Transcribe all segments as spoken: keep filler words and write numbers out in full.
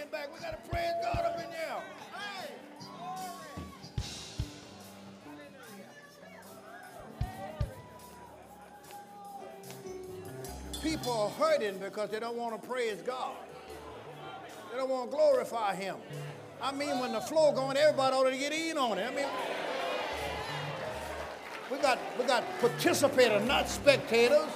hand back. We got to praise God up in there. People are hurting because they don't want to praise God. They don't want to glorify him. I mean, when the floor going, everybody ought to get in on it. I mean, we got we got participators, not spectators.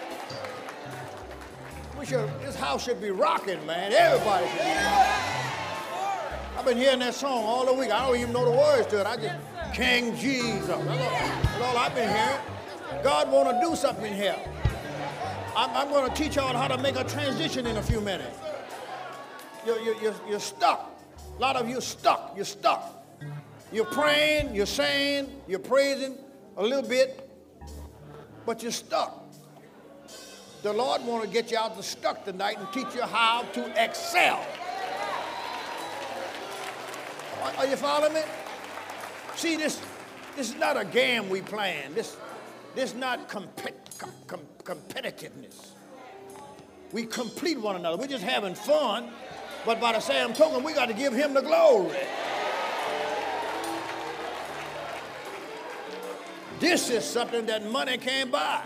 We should. This house should be rocking, man. Everybody should be rocking. I've been hearing that song all the week. I don't even know the words to it. I just King Jesus. That's all, that's all I've been hearing. God want to do something in here. I'm, I'm going to teach y'all how to make a transition in a few minutes. You're, you're, you're stuck. A lot of you are stuck. You're stuck. You're praying, you're saying, you're praising a little bit, but you're stuck. The Lord want to get you out of the stuck tonight and teach you how to excel. Are, are you following me? See, this, this is not a game we playing. This, this is not compet, com, com, competitiveness. We complete one another. We're just having fun. But by the same token, we got to give him the glory. This is something that money can't buy.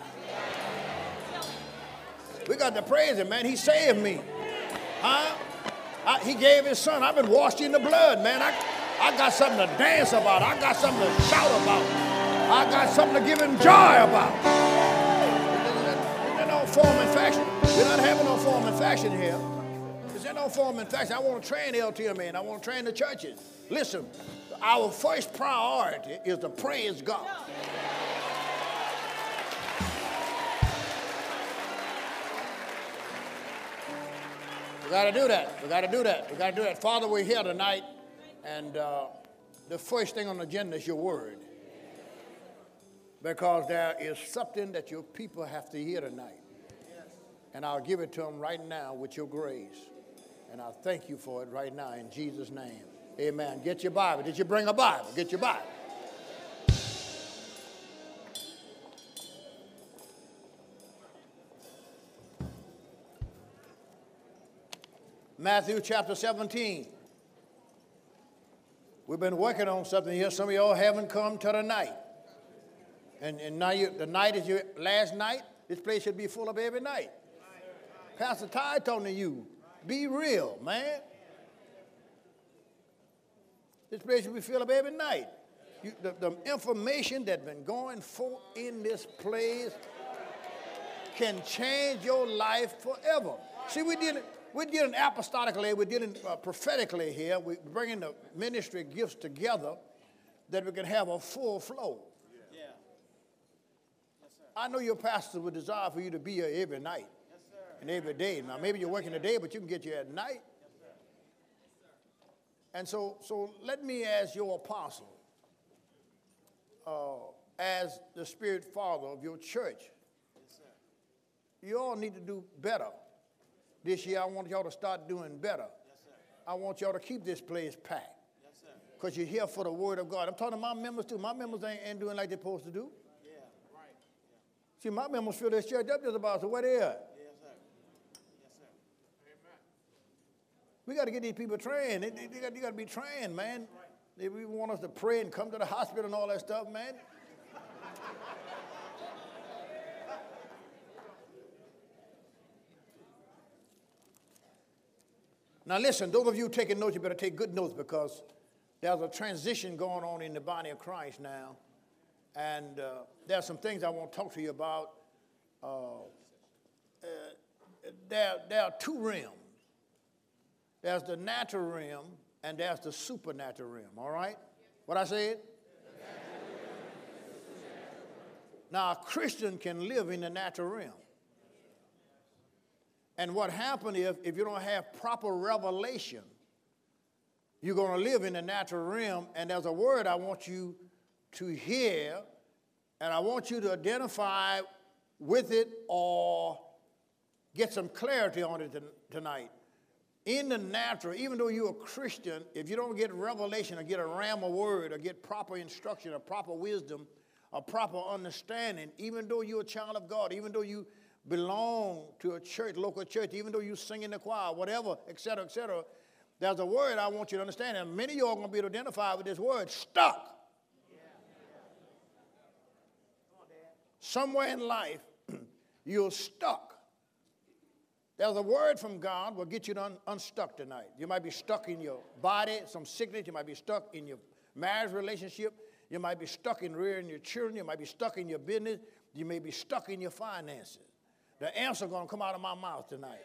We got to praise him, man. He saved me. Huh? I, he gave his son. I've been washed in the blood, man. I, I got something to dance about. I got something to shout about. I got something to give him joy about. There's no form and fashion. We're not having no form and fashion here. There's no form and fashion. I want to train L T M, man. I want to train the churches. Listen, our first priority is to praise God. We got to do that. We got to do that. We got to do that. Father, we're here tonight, and uh, the first thing on the agenda is your word. Because there is something that your people have to hear tonight. And I'll give it to them right now with your grace. And I thank you for it right now in Jesus' name. Amen. Get your Bible. Did you bring a Bible? Get your Bible. Matthew chapter seventeen. We've been working on something here. Some of y'all haven't come to the night. And, and now you, the night is your last night. This place should be full of every night. Pastor Ty talking to you. Be real, man. This place should be filled up every night. You, the, the information that's been going forth in this place can change your life forever. See, we did it. We're dealing apostolically, we're dealing uh, prophetically here. We're bringing the ministry gifts together that we can have a full flow. Yeah. Yes, sir. I know your pastor would desire for you to be here every night. Yes, sir. And every day. Now, maybe you're working today, but you can get you at night. Yes, sir. Yes, sir. And so, so let me, as your apostle, uh, as the Spirit Father of your church, yes, sir, you all need to do better. This year, I want y'all to start doing better. Yes, sir. I want y'all to keep this place packed. Yes, sir. Because you're here for the word of God. I'm talking to my members, too. My members ain't, ain't doing like they're supposed to do. Yeah, right. Yeah. See, my members fill this church up just about, so where they at? Yes, sir. Yes, sir. Amen. We got to get these people trained. They, they, they got, they got to be trained, man. Right. They even want us to pray and come to the hospital and all that stuff, man. Now listen, those of you taking notes, you better take good notes because there's a transition going on in the body of Christ now. And uh, there are some things I want to talk to you about. Uh, uh, there, there are two realms. There's the natural realm and there's the supernatural realm, all right? What I said? Now a Christian can live in the natural realm. And what happened is, if you don't have proper revelation, you're going to live in the natural realm, and there's a word I want you to hear, and I want you to identify with it or get some clarity on it tonight. In the natural, even though you're a Christian, if you don't get revelation or get a rhema word or get proper instruction or proper wisdom or proper understanding, even though you're a child of God, even though you belong to a church, local church, even though you sing in the choir, whatever, et cetera, et cetera, There's a word I want you to understand, and many of you are going to be able to identify with this word, stuck. Somewhere in life, you're stuck. There's a word from God will get you un- unstuck tonight. You might be stuck in your body, some sickness. You might be stuck in your marriage relationship. You might be stuck in rearing your children. You might be stuck in your business. You may be stuck in your finances. The answer is going to come out of my mouth tonight.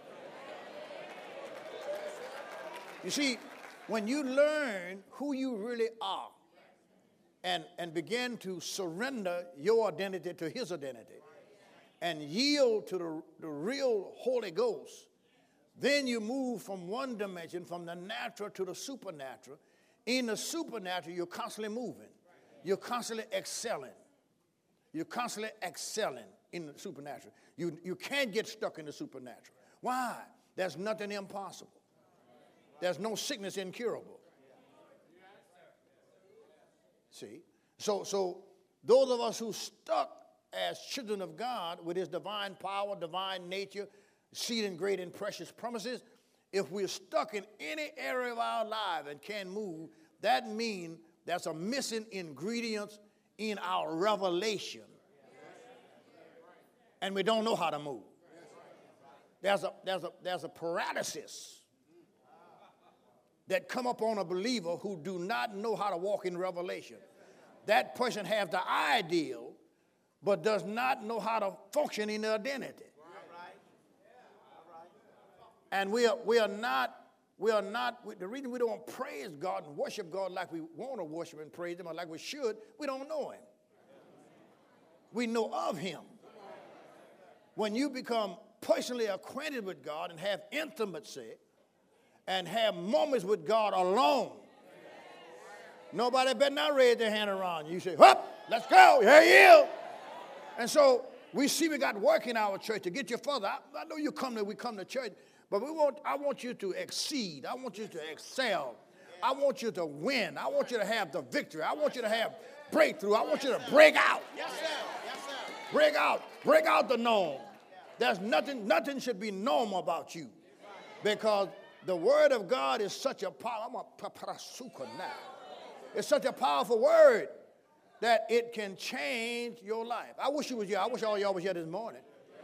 You see, when you learn who you really are and, and begin to surrender your identity to his identity and yield to the, the real Holy Ghost, then you move from one dimension, from the natural to the supernatural. In the supernatural, you're constantly moving. You're constantly excelling. You're constantly excelling in the supernatural. You, you can't get stuck in the supernatural. Why? There's nothing impossible. There's no sickness incurable. See? So, so those of us who stuck as children of God with his divine power, divine nature, exceeding great and precious promises, if we're stuck in any area of our life and can't move, that means there's a missing ingredient in our revelation. And we don't know how to move. There's a, there's a, there's a paralysis that come upon a believer who do not know how to walk in revelation. That person has the ideal, but does not know how to function in the identity. And we are, we are not, we are not, we, the reason we don't praise God and worship God like we want to worship and praise him or like we should, we don't know him. We know of him. When you become personally acquainted with God and have intimacy, and have moments with God alone. Nobody better not raise their hand around you. You say, "Hup, let's go, here he is." And so we see we got work in our church to get you further. I, I know you come to, we come to church, but we want, I want you to exceed. I want you to excel. I want you to win. I want you to have the victory. I want you to have breakthrough. I want you to break out. Yes, sir. Yes, sir. Break out. Break out the norm. There's nothing, nothing should be normal about you, because the word of God is such a power. I'm a paparasuka now. It's such a powerful word that it can change your life. I wish you was here. I wish all y'all was here this morning.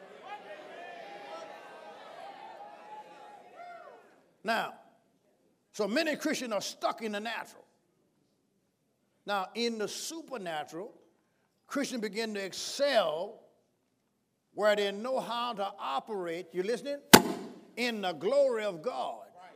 Now, so many Christians are stuck in the natural. Now, in the supernatural, Christians begin to excel where they know how to operate. You listening? In the glory of God.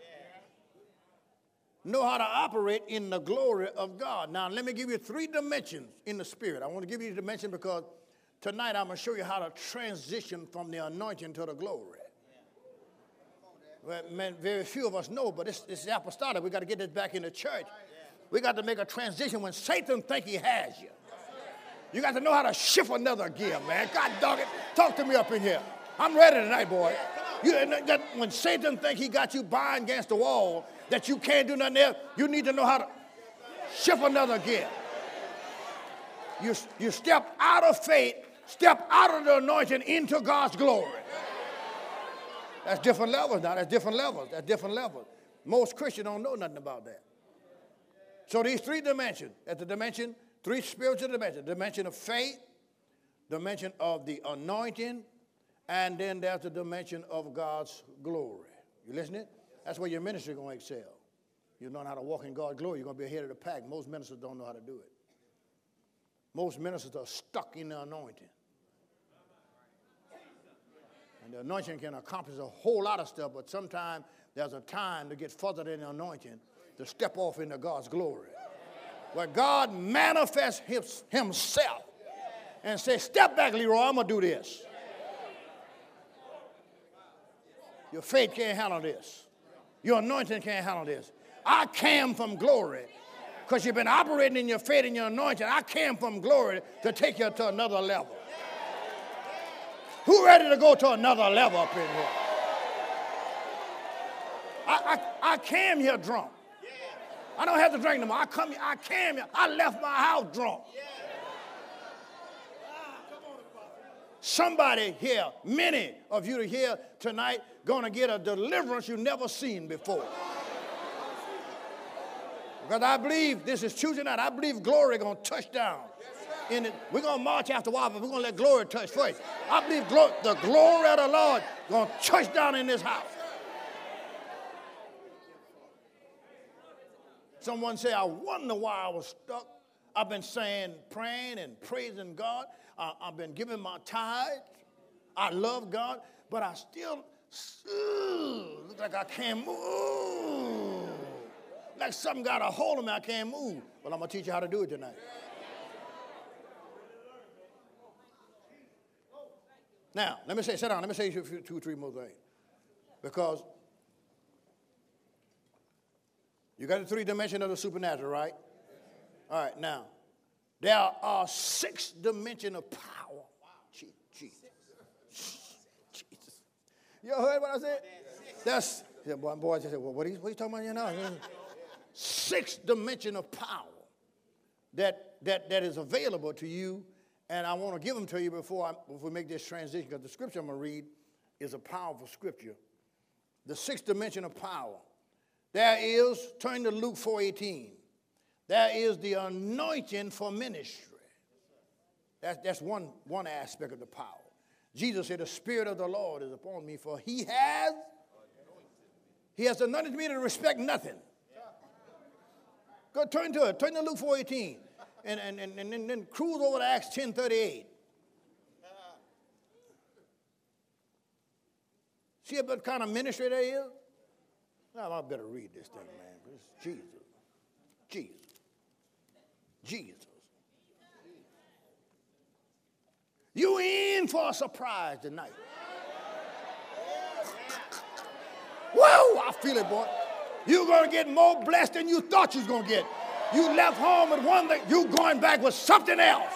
Know how to operate in the glory of God. Now, let me give you three dimensions in the spirit. I want to give you the dimension because tonight I'm going to show you how to transition from the anointing to the glory. Well, man, very few of us know, but it's, it's apostolic. We got to get this back in the church. We got to make a transition when Satan think he has you. You got to know how to shift another gear, man. God dog it. Talk to me up in here. I'm ready tonight, boy. You, that when Satan think he got you bind against the wall, that you can't do nothing else, you need to know how to shift another gear. You, you step out of faith, step out of the anointing into God's glory. That's different levels now. That's different levels. That's different levels. Most Christians don't know nothing about that. So these three dimensions, at the dimension, three spiritual dimensions, the dimension of faith, the dimension of the anointing, and then there's the dimension of God's glory. You listening? That's where your ministry is going to excel. You know how to walk in God's glory. You're going to be ahead of the pack. Most ministers don't know how to do it. Most ministers are stuck in the anointing. And the anointing can accomplish a whole lot of stuff, but sometimes there's a time to get further than the anointing to step off into God's glory. Where God manifests his, himself and says, "Step back, Leroy, I'm going to do this." Your faith can't handle this. Your anointing can't handle this. I came from glory because you've been operating in your faith and your anointing. I came from glory to take you to another level. Who ready to go to another level up in here? I, I, I came here drunk. I don't have to drink no more. I come here, I came here. I left my house drunk. Somebody here, many of you here tonight, going to get a deliverance you've never seen before. Because I believe this is Tuesday night. I believe glory going to touch down. In it. We're going to march after a while, but we're going to let glory touch first. I believe glo- the glory of the Lord going to touch down in this house. Someone say, I wonder why I was stuck. I've been saying, praying and praising God. Uh, I've been giving my tithes. I love God, but I still uh, look like I can't move. Like something got a hold of me, I can't move. Well, I'm going to teach you how to do it tonight. Now, let me say, sit down, let me say two, two, three more things. Because you got the three dimensions of the supernatural, right? All right, now, there are six dimensions of power. Jesus. Jesus. You heard what I said? That's, yeah, boy, boy just said, well, what are you, what are you talking about here now? Six dimensions of power that, that, that is available to you, and I want to give them to you before, I, before we make this transition, because the scripture I'm going to read is a powerful scripture. The sixth dimension of power. There is, turn to Luke four eighteen. There is the anointing for ministry. That's, that's one, one aspect of the power. Jesus said, the Spirit of the Lord is upon me, for he has, he has anointed me to respect nothing. Go turn to it. Turn to Luke four eighteen. And, and, and, and, and then cruise over to Acts ten thirty-eight. See what kind of ministry there is? Now, I better read this thing, man. It's Jesus. Jesus. Jesus. You in for a surprise tonight. Whoa, I feel it, boy. You're going to get more blessed than you thought you was going to get. You left home with one thing, you going back with something else.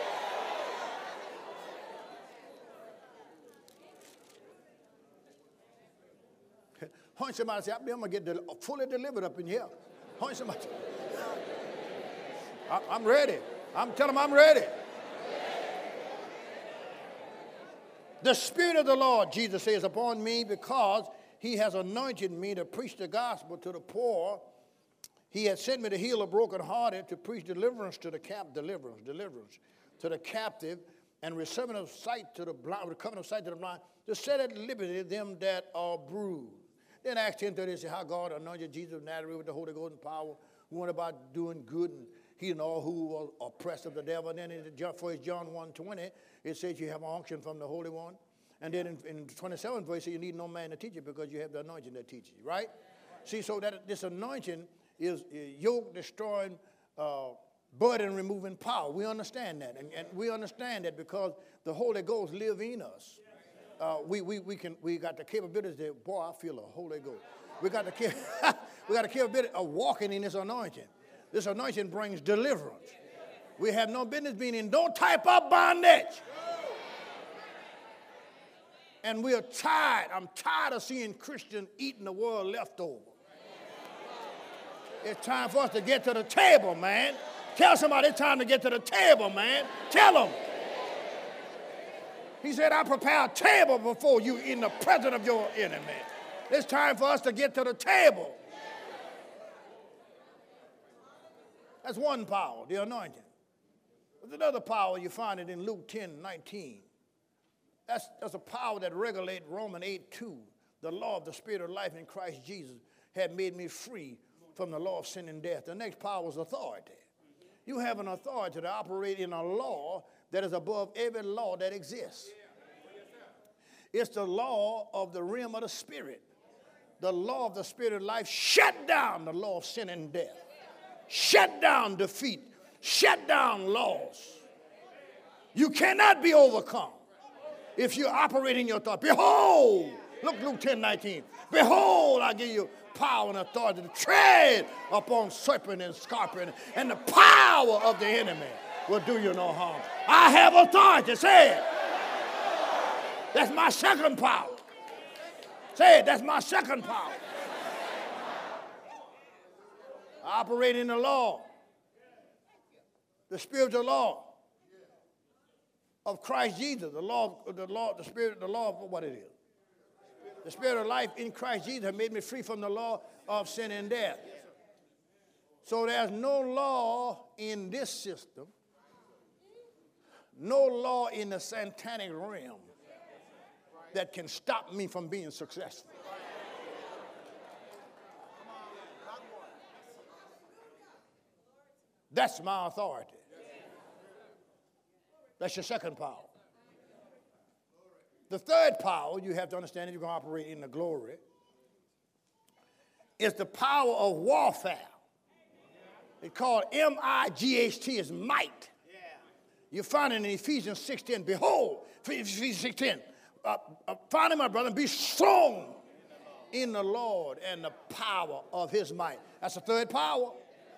Point somebody say, I believe I'm going to get del- fully delivered up in here. Point somebody. I, I'm ready. I'm telling them I'm ready. The Spirit of the Lord, Jesus says, upon me because he has anointed me to preach the gospel to the poor. He has sent me to heal the brokenhearted, to preach deliverance to the captive, deliverance, deliverance to the captive, and restoration of sight to the blind, recovery of sight to the blind, to set at liberty them that are bruised. Then Acts ten thirty says how God anointed Jesus of Nazareth with the Holy Ghost and power, who went about doing good and healing all who were oppressed of the devil. And then in First John one twenty, it says you have an unction from the Holy One. And then in, in twenty-seventh verse, you need no man to teach you because you have the anointing that teaches you, right? See, so that this anointing is yoke destroying, uh, burden removing power. We understand that. And, and we understand that because the Holy Ghost lives in us. Uh, we, we, we, can, we got the capability that, boy, I feel the Holy Ghost. We got, the, we got the capability of walking in this anointing. This anointing brings deliverance. We have no business being in no type of bondage. And we are tired. I'm tired of seeing Christians eating the world leftover. It's time for us to get to the table, man. Tell somebody it's time to get to the table, man. Tell them. He said, I prepare a table before you in the presence of your enemy. It's time for us to get to the table. That's one power, the anointing. There's another power, you find it in Luke ten nineteen. That's, that's a power that regulates Romans eight two. The law of the Spirit of life in Christ Jesus had made me free from the law of sin and death. The next power is authority. You have an authority to operate in a law that is above every law that exists. It's the law of the realm of the Spirit. The law of the Spirit of life shut down the law of sin and death. Shut down defeat. Shut down laws. You cannot be overcome if you operate in your authority. Behold, look Luke ten nineteen. Behold, I give you power and authority to tread upon serpent and scorpion, and the power of the enemy will do you no harm. I have authority. Say it. That's my second power. Say it. That's my second power. I operate in the law, the spiritual law of Christ Jesus, the law, the law, the spirit, the law of what it is. The Spirit of life in Christ Jesus has made me free from the law of sin and death. So there's no law in this system, no law in the satanic realm that can stop me from being successful. That's my authority. That's your second power. The third power, you have to understand, if you're going to operate in the glory, is the power of warfare. It's called M I G H T, is might. You find it in Ephesians six ten. Behold, Ephesians six ten. Uh, uh, find it, my brother, and be strong in the Lord and the power of his might. That's the third power.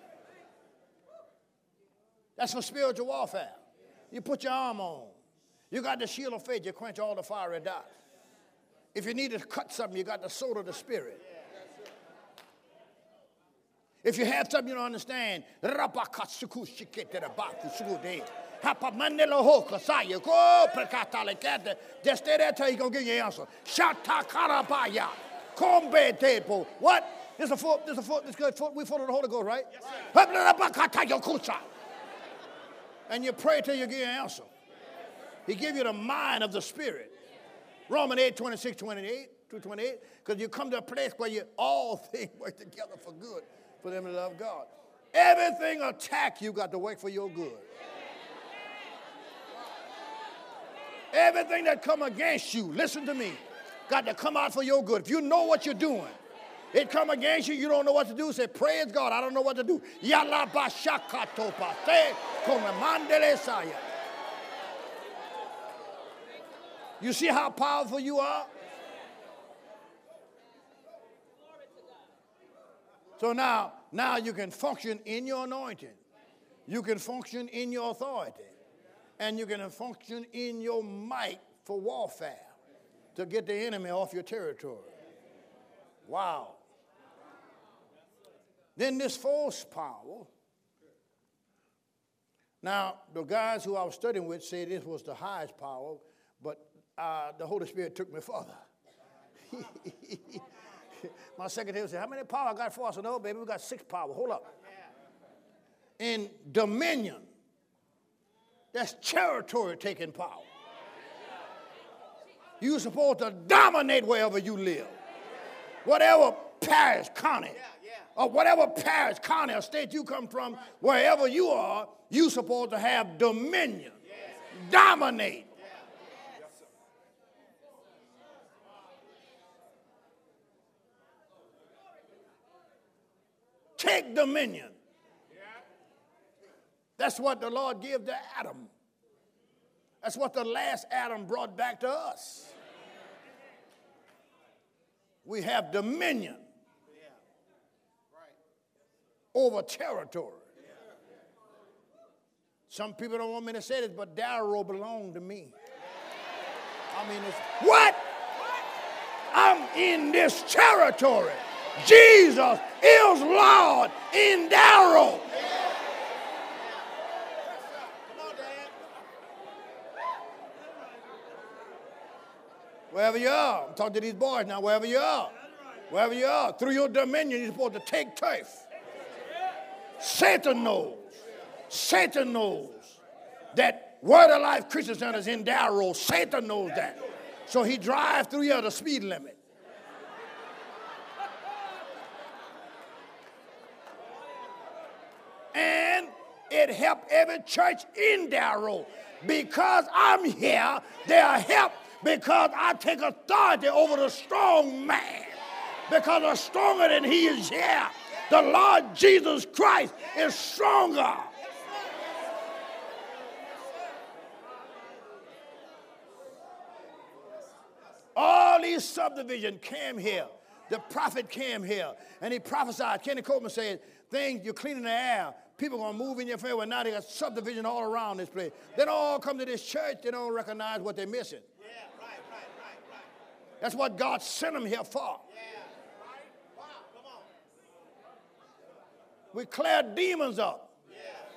That's for spiritual warfare. You put your arm on. You got the shield of faith. You quench all the fiery darts. If you need to cut something, you got the sword of the Spirit. If you have something you don't understand, just stay there till he's going to give you an answer. What? This is a foot, this is a foot, this is good foot. We follow the Holy Ghost, right? Yes, sir. And you pray till you get an answer. He gives you the mind of the Spirit. Romans eight, twenty-six, twenty-eight, through twenty-eight. Because you come to a place where you all things work together for good for them that love God. Everything attack you got to work for your good. Everything that come against you, listen to me, got to come out for your good. If you know what you're doing, it come against you, you don't know what to do, say, praise God, I don't know what to do. You see how powerful you are? So now, now you can function in your anointing. You can function in your authority. And you can function in your might for warfare to get the enemy off your territory. Wow. Then this fourth power. Now, the guys who I was studying with said this was the highest power, but uh, the Holy Spirit took me further. My secretary said, how many power I got for us? I said, no, baby, we got six power. Hold up. In dominion, that's territory taking power. You're supposed to dominate wherever you live. Whatever parish, county, or whatever parish, county, or state you come from, wherever you are, you're supposed to have dominion. Dominate. Take dominion. That's what the Lord gave to Adam. That's what the last Adam brought back to us. We have dominion over territory. Some people don't want me to say this, but Darrow belonged to me. I mean, it's what? I'm in this territory. Jesus is Lord in Darrow. Wherever you are, I'm talking to these boys now, wherever you are, wherever you are, through your dominion, you're supposed to take turf. Satan knows, Satan knows that Word of Life Christian Center is in Darrow. Satan knows that. So he drives through here at the speed limit. And it helped every church in Darrow. Because I'm here, they are helped because I take authority over the strong man. Because I'm stronger than he is here. The Lord Jesus Christ is stronger. All these subdivisions came here. The prophet came here, and he prophesied. Kenny Copeman said, things, you're cleaning the air. People are going to move in your favor. Now they got subdivision all around this place. They don't all come to this church. They don't recognize what they're missing. Yeah, right, right, right, right. That's what God sent them here for. Yeah, right. Wow, come on. We clear demons up. Yeah.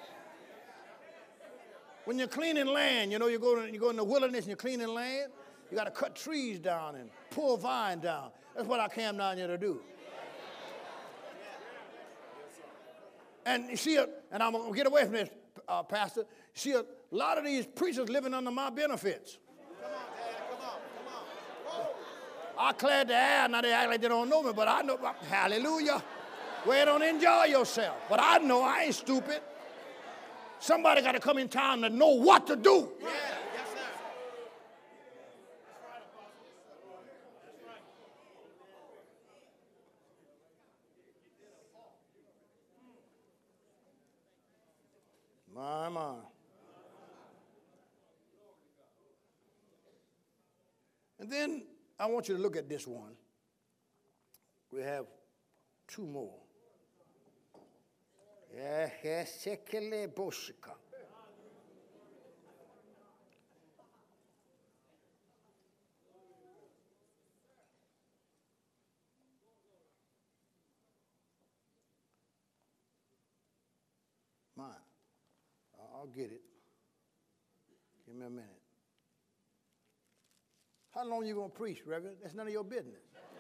When you're cleaning land, you know, you go, to, you go in the wilderness and you're cleaning land, you got to cut trees down and pull vine down. That's what I came down here to do. And you see, a, and I'm going to get away from this, uh, Pastor. You see, a lot of these preachers living under my benefits. Come on, Dad. Come on. Come on. I cleared the air. Now they act like they don't know me, but I know. Hallelujah. Well, don't enjoy yourself. But I know I ain't stupid. Somebody got to come in town to know what to do. Yeah. Yes, sir. My, my. And then I want you to look at this one. We have two more. Yeah, Hesekele Boshika. Mine. I'll get it. Give me a minute. How long you gonna preach, Reverend? That's none of your business.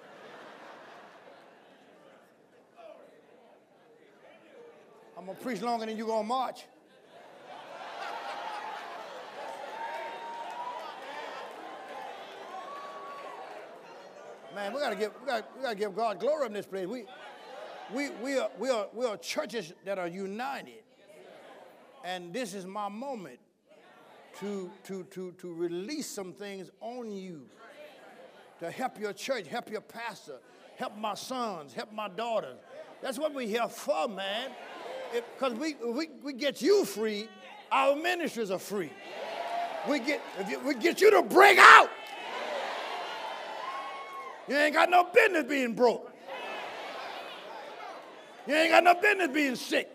I'm gonna preach longer than you gonna march. Man, we gotta give we gotta, we gotta give God glory in this place. We we we are we are we are churches that are united. And this is my moment to, to, to, to release some things on you to help your church, help your pastor, help my sons, help my daughters. That's what we're here for, man. Because we, we, we get you free, our ministries are free. We get, if you, we get you to break out. You ain't got no business being broke. You ain't got no business being sick.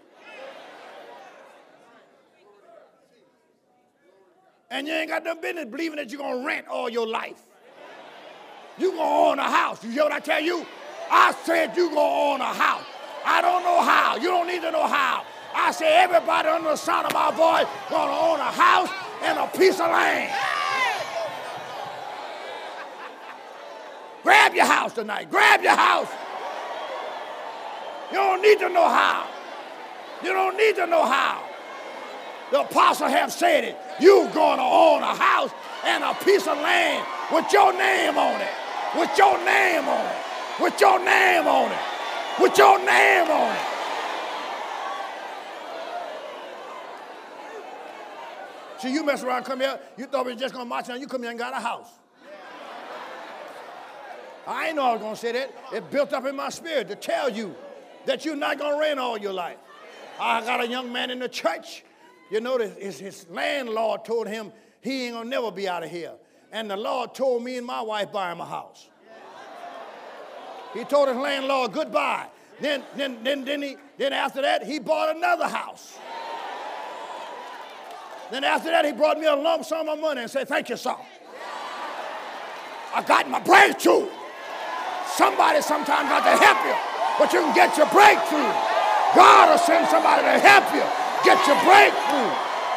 And you ain't got no business believing that you're going to rent all your life. You're going to own a house. You hear what I tell you? I said you're going to own a house. I don't know how. You don't need to know how. I say everybody under the sound of my voice going to own a house and a piece of land. Grab your house tonight. Grab your house. You don't need to know how. You don't need to know how. The apostle have said it. You're going to own a house and a piece of land with your name on it. With your name on it. With your name on it. With your name on it. See, you mess around, come here, you thought we were just going to march down, you come here and got a house. I ain't know I was going to say that. It built up in my spirit to tell you that you're not going to reign all your life. I got a young man in the church. You know, his, his landlord told him he ain't going to never be out of here. And the Lord told me and my wife buy him a house. He told his landlord goodbye. Then, then, then, then, he, then after that, he bought another house. Then after that, he brought me a lump sum of money and said, thank you, son. I got my breakthrough. Somebody sometimes got to help you, but you can get your breakthrough. God will send somebody to help you. Get your breakthrough.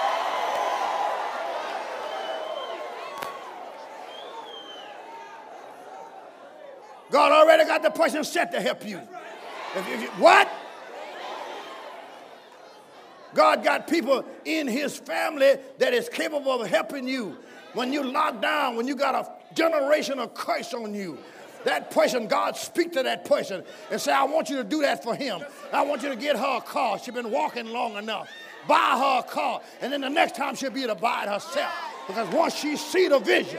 God already got the person set to help you. If you, if you. What? God got people in his family that is capable of helping you. When you locked down, when you got a generational curse on you, that person, God speak to that person and say, I want you to do that for him. I want you to get her a car. She's been walking long enough. Buy her a car. And then the next time she'll be able to buy it herself. Because once she see the vision.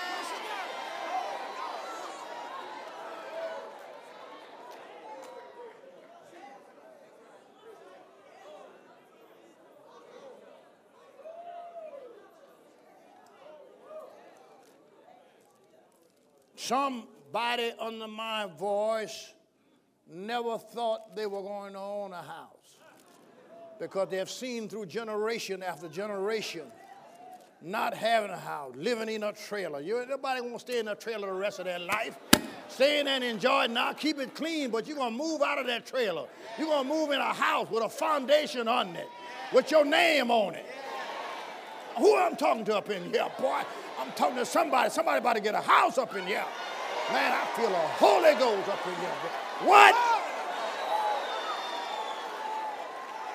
Somebody under my voice never thought they were going to own a house because they have seen through generation after generation not having a house, living in a trailer. You, nobody wants to stay in a trailer the rest of their life. Stay in there and enjoy it now, keep it clean, but you're going to move out of that trailer. You're going to move in a house with a foundation on it, with your name on it. Who I'm talking to up in here, boy? I'm talking to somebody. Somebody about to get a house up in here. Man, I feel a Holy Ghost up in here. What?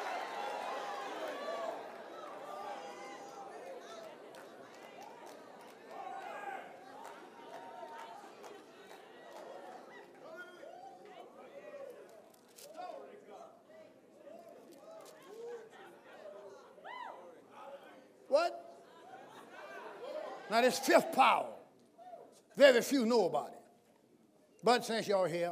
Now, this fifth power, very few know about it. But since y'all here,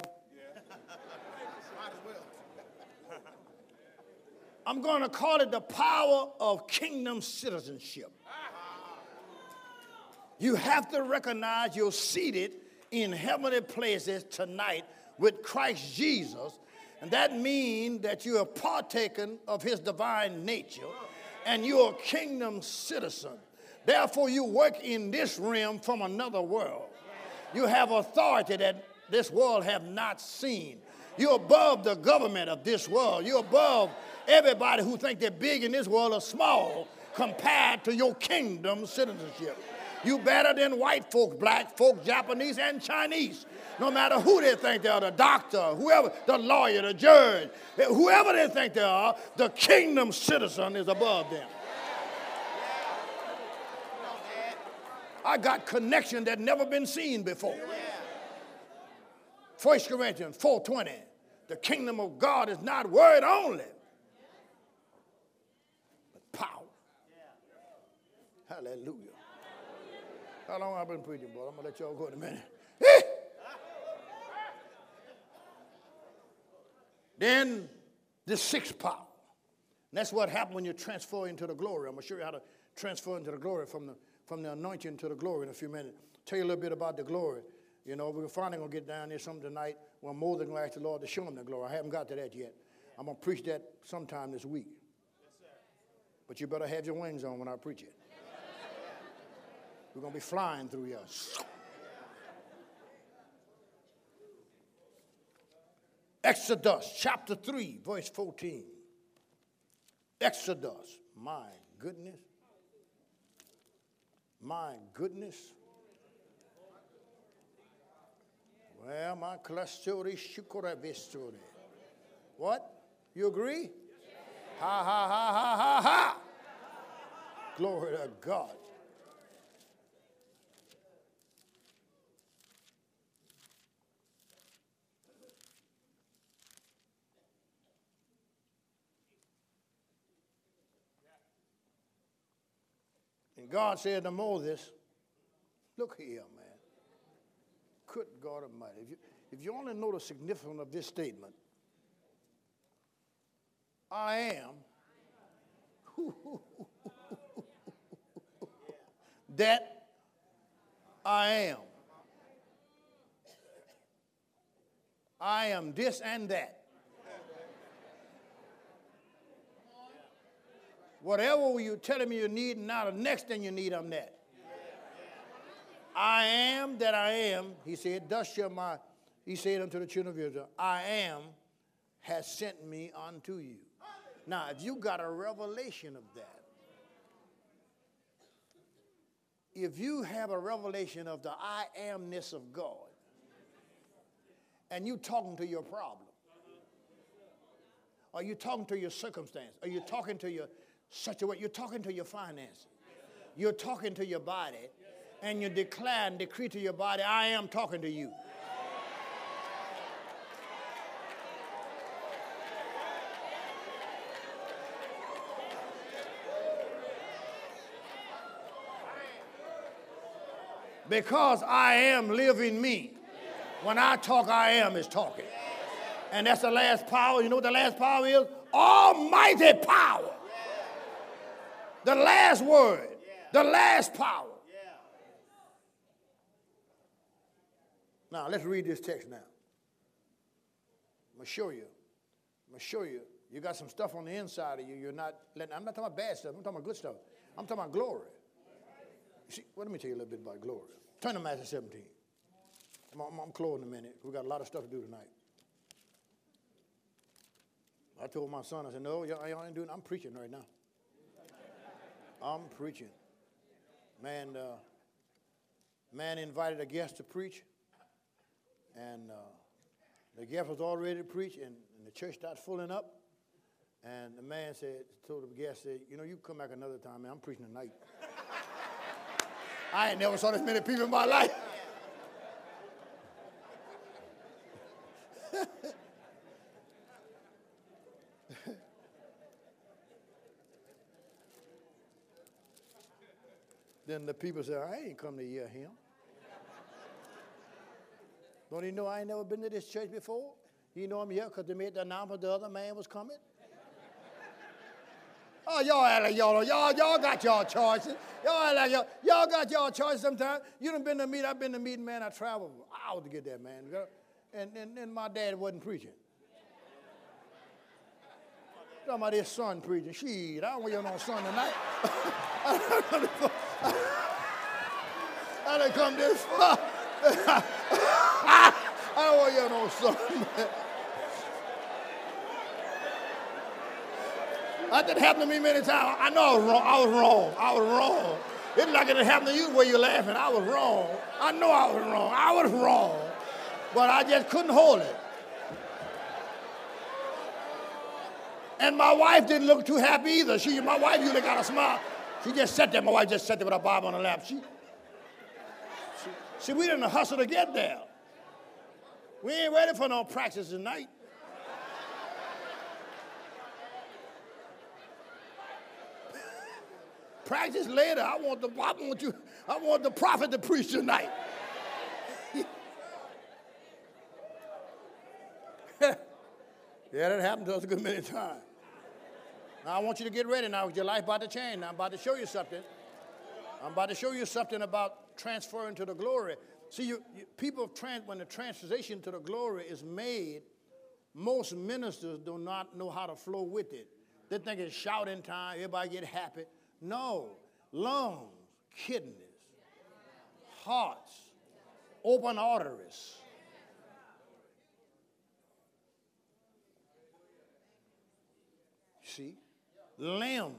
I'm going to call it the power of kingdom citizenship. You have to recognize you're seated in heavenly places tonight with Christ Jesus, and that means that you have partaken of his divine nature, and you're a kingdom citizen. Therefore, you work in this realm from another world. You have authority that this world have not seen. You're above the government of this world. You're above everybody who think they're big in this world or small compared to your kingdom citizenship. You better than white folks, black folks, Japanese, and Chinese. No matter who they think they are, the doctor, whoever, the lawyer, the judge, whoever they think they are, the kingdom citizen is above them. I got connection that never been seen before. First Corinthians four twenty. The kingdom of God is not word only, but power. Hallelujah. How long have I been preaching, boy? I'm going to let y'all go in a minute. Then the sixth power. And that's what happens when you transfer into the glory. I'm going to show you how to transfer into the glory from the, from the anointing to the glory in a few minutes. Tell you a little bit about the glory. You know, we're finally going to get down there some tonight when Moses going to ask the Lord to show him the glory. I haven't got to that yet. I'm going to preach that sometime this week. But you better have your wings on when I preach it. We're going to be flying through here. Exodus chapter three, verse fourteen. Exodus. My goodness. My goodness. Well, my clastori shukura vistori. What? You agree? Ha, ha, ha, ha, ha, ha. Glory to God. And God said to Moses, look here, man. Good God Almighty. If you, if you only know the significance of this statement, I am that I am. I am this and that. Whatever you're telling me you need, now the next thing you need, I'm that. I am that I am, he said, thus shall my, he said unto the children of Israel, I am has sent me unto you. Now, if you got a revelation of that, if you have a revelation of the I amness of God, and you talking to your problem, or you talking to your circumstance, or you're talking to your such a way, you're talking to your finances, you're talking to your body, and you declare and decree to your body, I am talking to you. Because I am living me. When I talk, I am is talking. And that's the last power. You know what the last power is? Almighty power. The last word. The last power. Now, let's read this text now. I'm going to show you. I'm going to show you. You got some stuff on the inside of you. You're not letting, I'm not talking about bad stuff. I'm talking about good stuff. I'm talking about glory. See, well, let me tell you a little bit about glory. Turn to Matthew seventeen. I'm, I'm, I'm closing in a minute. We got a lot of stuff to do tonight. I told my son, I said, no, y'all, y'all ain't doing I'm preaching right now. I'm preaching. Man, uh, man invited a guest to preach, and uh, the guest was all ready to preach, and, and the church started filling up. And the man said, told the guest, said, you know, you come back another time, man. I'm preaching tonight. I ain't never saw this many people in my life. Then the people say, I ain't come to hear him. Don't you know I ain't never been to this church before? You know I'm here because they made the announcement the other man was coming? Oh, y'all act like y'all, y'all, y'all got y'all choices. Y'all act like y'all, y'all got y'all choices sometimes. You done been to meet, I've been to meeting, man. I traveled hours to get there, man. And, and, and my dad wasn't preaching. Talking about his son preaching. Shit, I don't want you no son tonight. I done come this far. I don't want you no son, man. That didn't happen to me many times. I know I was wrong. I was wrong. I was wrong. It's like it happened to you where you're laughing. I was wrong. I know I was wrong. I was wrong. But I just couldn't hold it. And my wife didn't look too happy either. She, my wife usually got a smile. She just sat there. My wife just sat there with her Bible on her lap. She, she, see, we didn't hustle to get there. We ain't ready for no practice tonight. Practice later. I want the I want you. I want the prophet to preach tonight. Yeah, that happened to us a good many times. Now I want you to get ready now. Your life about to change. Now I'm about to show you something. I'm about to show you something about transferring to the glory. See, you, you, people trans, when the transition to the glory is made, most ministers do not know how to flow with it. They think it's shouting time. Everybody get happy. No, lungs, kidneys, hearts, open arteries. See, limbs.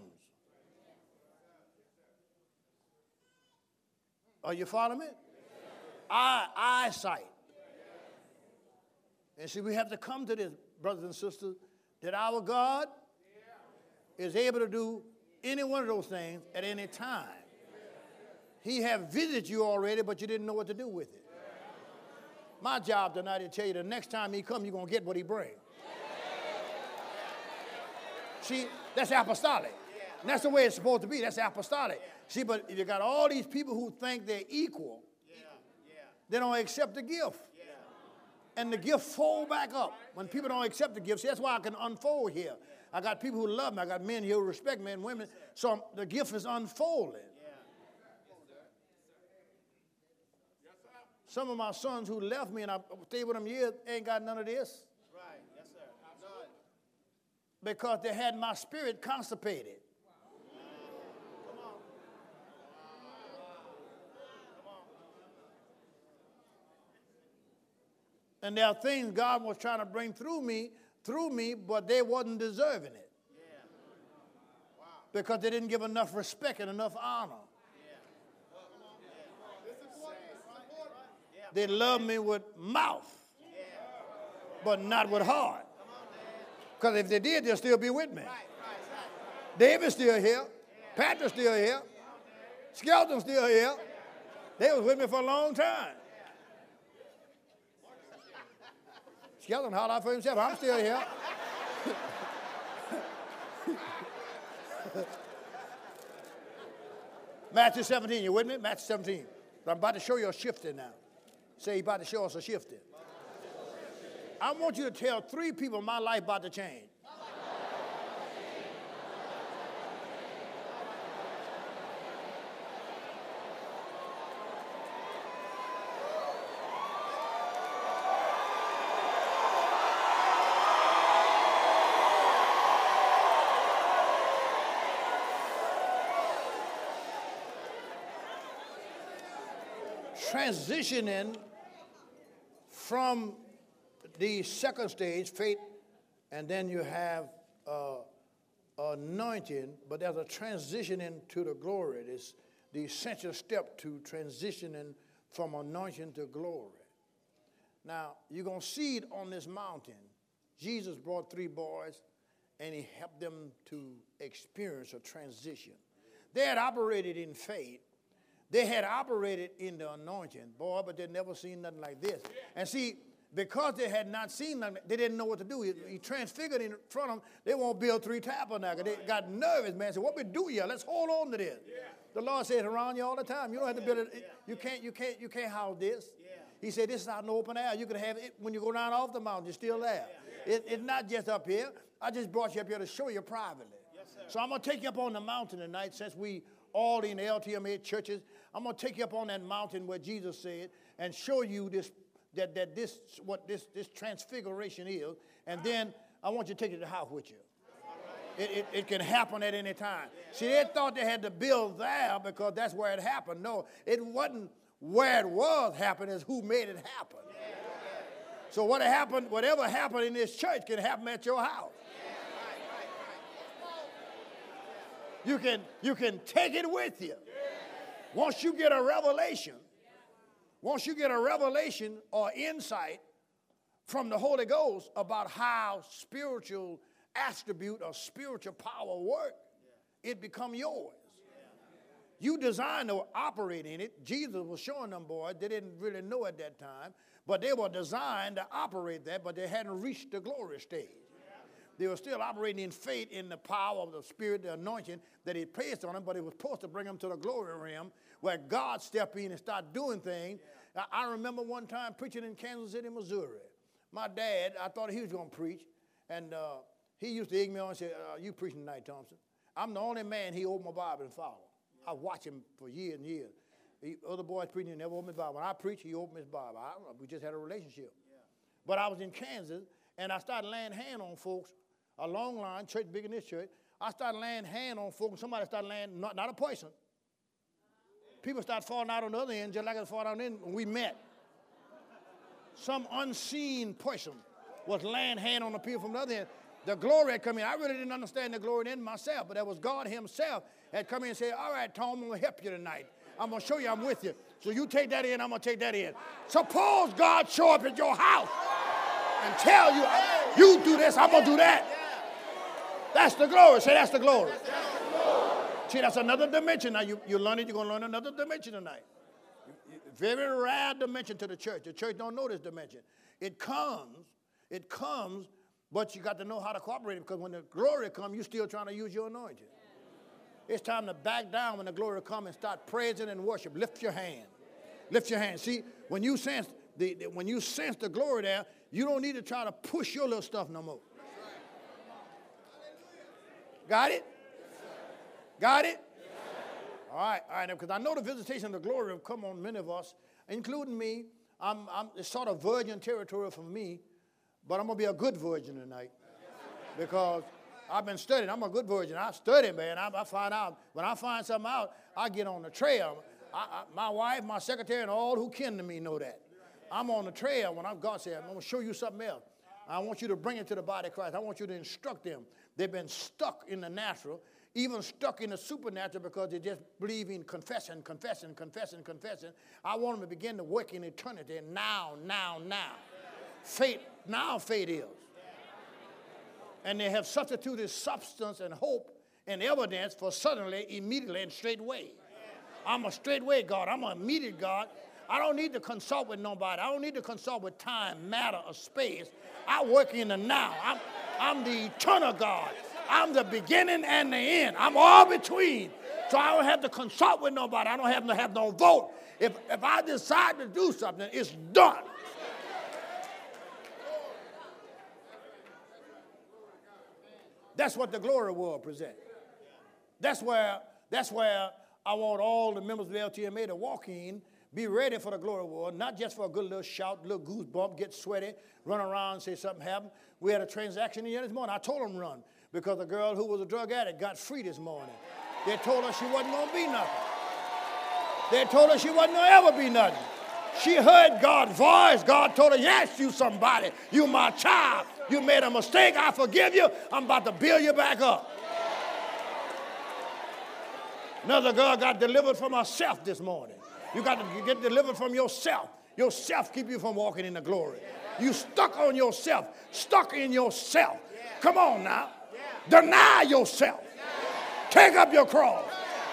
Are you following me? Eye, eyesight. And see, we have to come to this, brothers and sisters, that our God is able to do any one of those things at any time. He have visited you already, but you didn't know what to do with it. My job tonight is to tell you the next time he comes, you're going to get what he brings. See, that's apostolic. And that's the way it's supposed to be. That's apostolic. See, but if you got all these people who think they're equal, they don't accept the gift. And the gift fold back up. When people don't accept the gift, see, that's why I can unfold here. I got people who love me. I got men here who respect men and women. So the gift is unfolding. Some of my sons who left me and I stayed with them years ain't got none of this. Right. Yes, sir. None. Because they had my spirit constipated. Come on. Come on. And there are things God was trying to bring through me, through me, but they wasn't deserving it. Yeah. Wow. Because they didn't give enough respect and enough honor. They love me with mouth, but not with heart. Because if they did, they'll still be with me. David's still here. Patrick's still here. Skelton's still here. They was with me for a long time. Skelton hollered out for himself. I'm still here. Matthew seventeen, you with me? Matthew seventeen. I'm about to show you a shifting now. Say he's about to show us a shifting. I want you to tell three people my life about to change. Transitioning from the second stage, faith, and then you have uh, anointing, but there's a transition into the glory. It's the essential step to transitioning from anointing to glory. Now, you're going to see it on this mountain. Jesus brought three boys, and he helped them to experience a transition. They had operated in faith. They had operated in the anointing, boy, but they'd never seen nothing like this. And see, because they had not seen nothing, they didn't know what to do. He, he transfigured in front of them. They won't build three tabernacles. They got nervous, man. Said, what we do here? Let's hold on to this. The Lord says around you all the time. You don't have to build it. You can't, you can't, you can't house this. He said this is out in the open air. You can have it when you go down off the mountain. It's still there. It, it's not just up here. I just brought you up here to show you privately. So I'm going to take you up on the mountain tonight since we all in the L T M A churches. I'm going to take you up on that mountain where Jesus said and show you this, that, that this, what this, this transfiguration is. And then I want you to take it to the house with you. It, it, it can happen at any time. See, they thought they had to build there because that's where it happened. No, it wasn't where it was happening. It's who made it happen. So what happened, whatever happened in this church can happen at your house. You can, you can take it with you. Once you get a revelation, once you get a revelation or insight from the Holy Ghost about how spiritual attribute or spiritual power work, it become yours. You designed to operate in it. Jesus was showing them boys. They didn't really know at that time, but they were designed to operate that, but they hadn't reached the glory stage. They were still operating in faith in the power of the Spirit, the anointing that He placed on them, but it was supposed to bring them to the glory realm where God stepped in and started doing things. I, I remember one time preaching in Kansas City, Missouri. My dad, I thought he was going to preach, and uh, he used to egg me on and say, uh, you preaching tonight, Thompson. I'm the only man he opened my Bible and followed. I watched him for years and years. He, other boys preaching, he never opened his Bible. When I preach, he opened his Bible. I don't know, we just had a relationship. Yeah. But I was in Kansas, and I started laying hand on folks, a long line, church big in this church. I started laying hand on folks, and somebody started laying, not, not a person. People started falling out on the other end, just like it falling out on the end when we met. Some unseen person was laying hand on the people from the other end. The glory had come in. I really didn't understand the glory in myself, but that was God Himself had come in and said, all right, Tom, I'm going to help you tonight. I'm going to show you I'm with you. So you take that in, I'm going to take that in. Suppose God show up at your house and tell you, you do this, I'm going to do that. That's the glory. Say, that's the glory. See, that's another dimension. Now, you, you learn it, you're going to learn another dimension tonight. Very rare dimension to the church. The church don't know this dimension. It comes, it comes, but you got to know how to cooperate because when the glory comes, you're still trying to use your anointing. It's time to back down when the glory comes and start praising and worship. Lift your hand. Lift your hand. See, when you sense the, the when you sense the glory there, you don't need to try to push your little stuff no more. Got it? Got it? All right, all right, because I know the visitation of the glory will come on many of us, including me. I'm, I'm, it's sort of virgin territory for me, but I'm going to be a good virgin tonight because I've been studying. I'm a good virgin. I study, man. I, I find out. When I find something out, I get on the trail. I, I, my wife, my secretary, and all who kin to me know that. I'm on the trail when I'm God said, I'm going to show you something else. I want you to bring it to the body of Christ. I want you to instruct them. They've been stuck in the natural, even stuck in the supernatural because they just believe in confessing, confessing, confessing, confessing. I want them to begin to work in eternity now, now, now. Faith, now faith is. And they have substituted substance and hope and evidence for suddenly, immediately, and straightway. I'm a straightway God. I'm an immediate God. I don't need to consult with nobody. I don't need to consult with time, matter, or space. I work in the now. I'm, I'm the eternal God. I'm the beginning and the end. I'm all between. So I don't have to consult with nobody. I don't have to have no vote. If, if I decide to do something, it's done. That's what the glory will present. That's where, that's where I want all the members of the L T M A to walk in, be ready for the glory war, not just for a good little shout, little goosebump, get sweaty, run around and say something happened. We had a transaction here this morning. I told them run because a girl who was a drug addict got free this morning. They told her she wasn't going to be nothing. They told her she wasn't going to ever be nothing. She heard God's voice. God told her, yes, you somebody. You my child. You made a mistake. I forgive you. I'm about to build you back up. Another girl got delivered from herself this morning. You got to get delivered from yourself. Yourself keep you from walking in the glory. You stuck on yourself. Stuck in yourself. Come on now. Deny yourself. Take up your cross.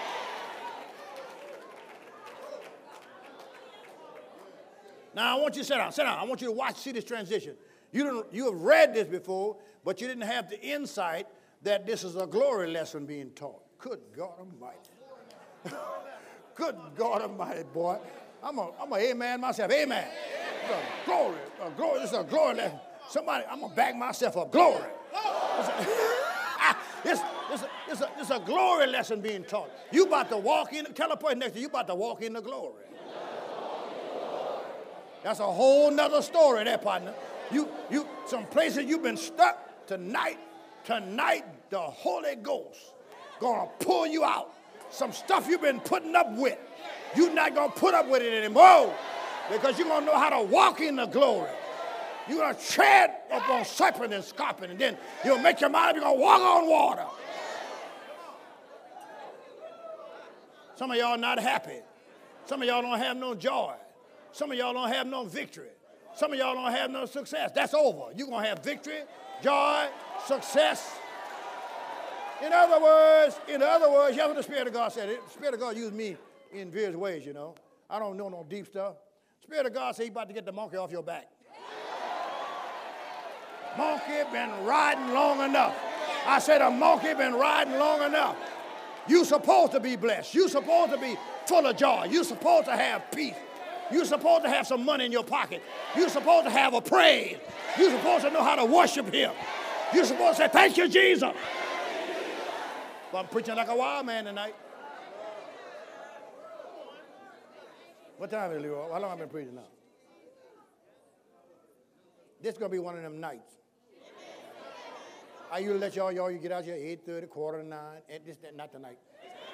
Now, I want you to sit down. Sit down. I want you to watch, see this transition. You, didn't, you have read this before, but you didn't have the insight that this is a glory lesson being taught. Good God Almighty. Good God Almighty, boy. I'm a, I'm a amen myself. Amen. It's a glory. A glory. It's a glory. Lesson. Somebody, I'm going to back myself up. Glory. It's a, it's, it's, a, it's, a, it's a glory lesson being taught. You about to walk in. Tell a person next to you, you about to walk in the glory. That's a whole nother story there, partner. You, you, some places you've been stuck tonight. Tonight, the Holy Ghost gonna pull you out. Some stuff you've been putting up with, you're not gonna put up with it anymore because you're gonna know how to walk in the glory. You're gonna tread up on serpent and scorpion, and then you'll make your mind up, you're gonna walk on water. Some of y'all not happy. Some of y'all don't have no joy. Some of y'all don't have no victory. Some of y'all don't have no success. That's over. You're gonna have victory, joy, success. In other words, in other words, here's what the Spirit of God said. The Spirit of God used me in various ways, you know. I don't know no deep stuff. The Spirit of God said he's about to get the monkey off your back. Monkey been riding long enough. I said a monkey been riding long enough. You supposed to be blessed. You supposed to be full of joy. You supposed to have peace. You supposed to have some money in your pocket. You supposed to have a praise. You supposed to know how to worship him. You supposed to say, thank you, Jesus. But I'm preaching like a wild man tonight. What time is it, Leroy? How long have I been preaching now? This is going to be one of them nights. I usually let y'all, y'all, you get out here eight thirty, quarter to nine. And this, that, not tonight.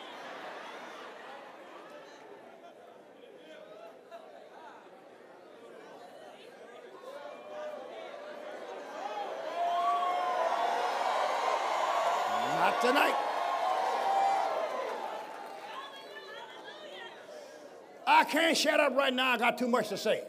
Not tonight. I can't shut up right now. I got too much to say.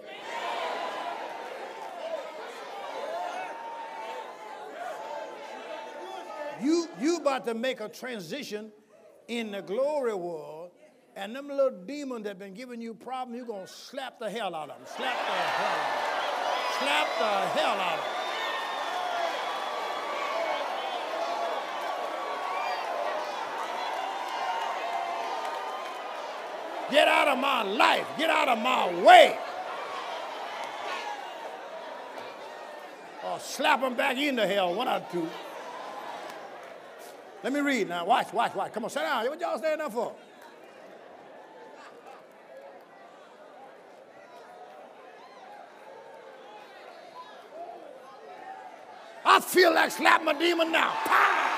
You, you about to make a transition in the glory world, and them little demons that been giving you problems, you're going to slap the hell out of them. Slap the hell out of them. Slap the hell out of them. Get out of my life. Get out of my way. Or slap them back into hell, one or two. Let me read now. Watch, watch, watch. Come on, sit down. What y'all standing up for? I feel like slapping a demon now. Pow!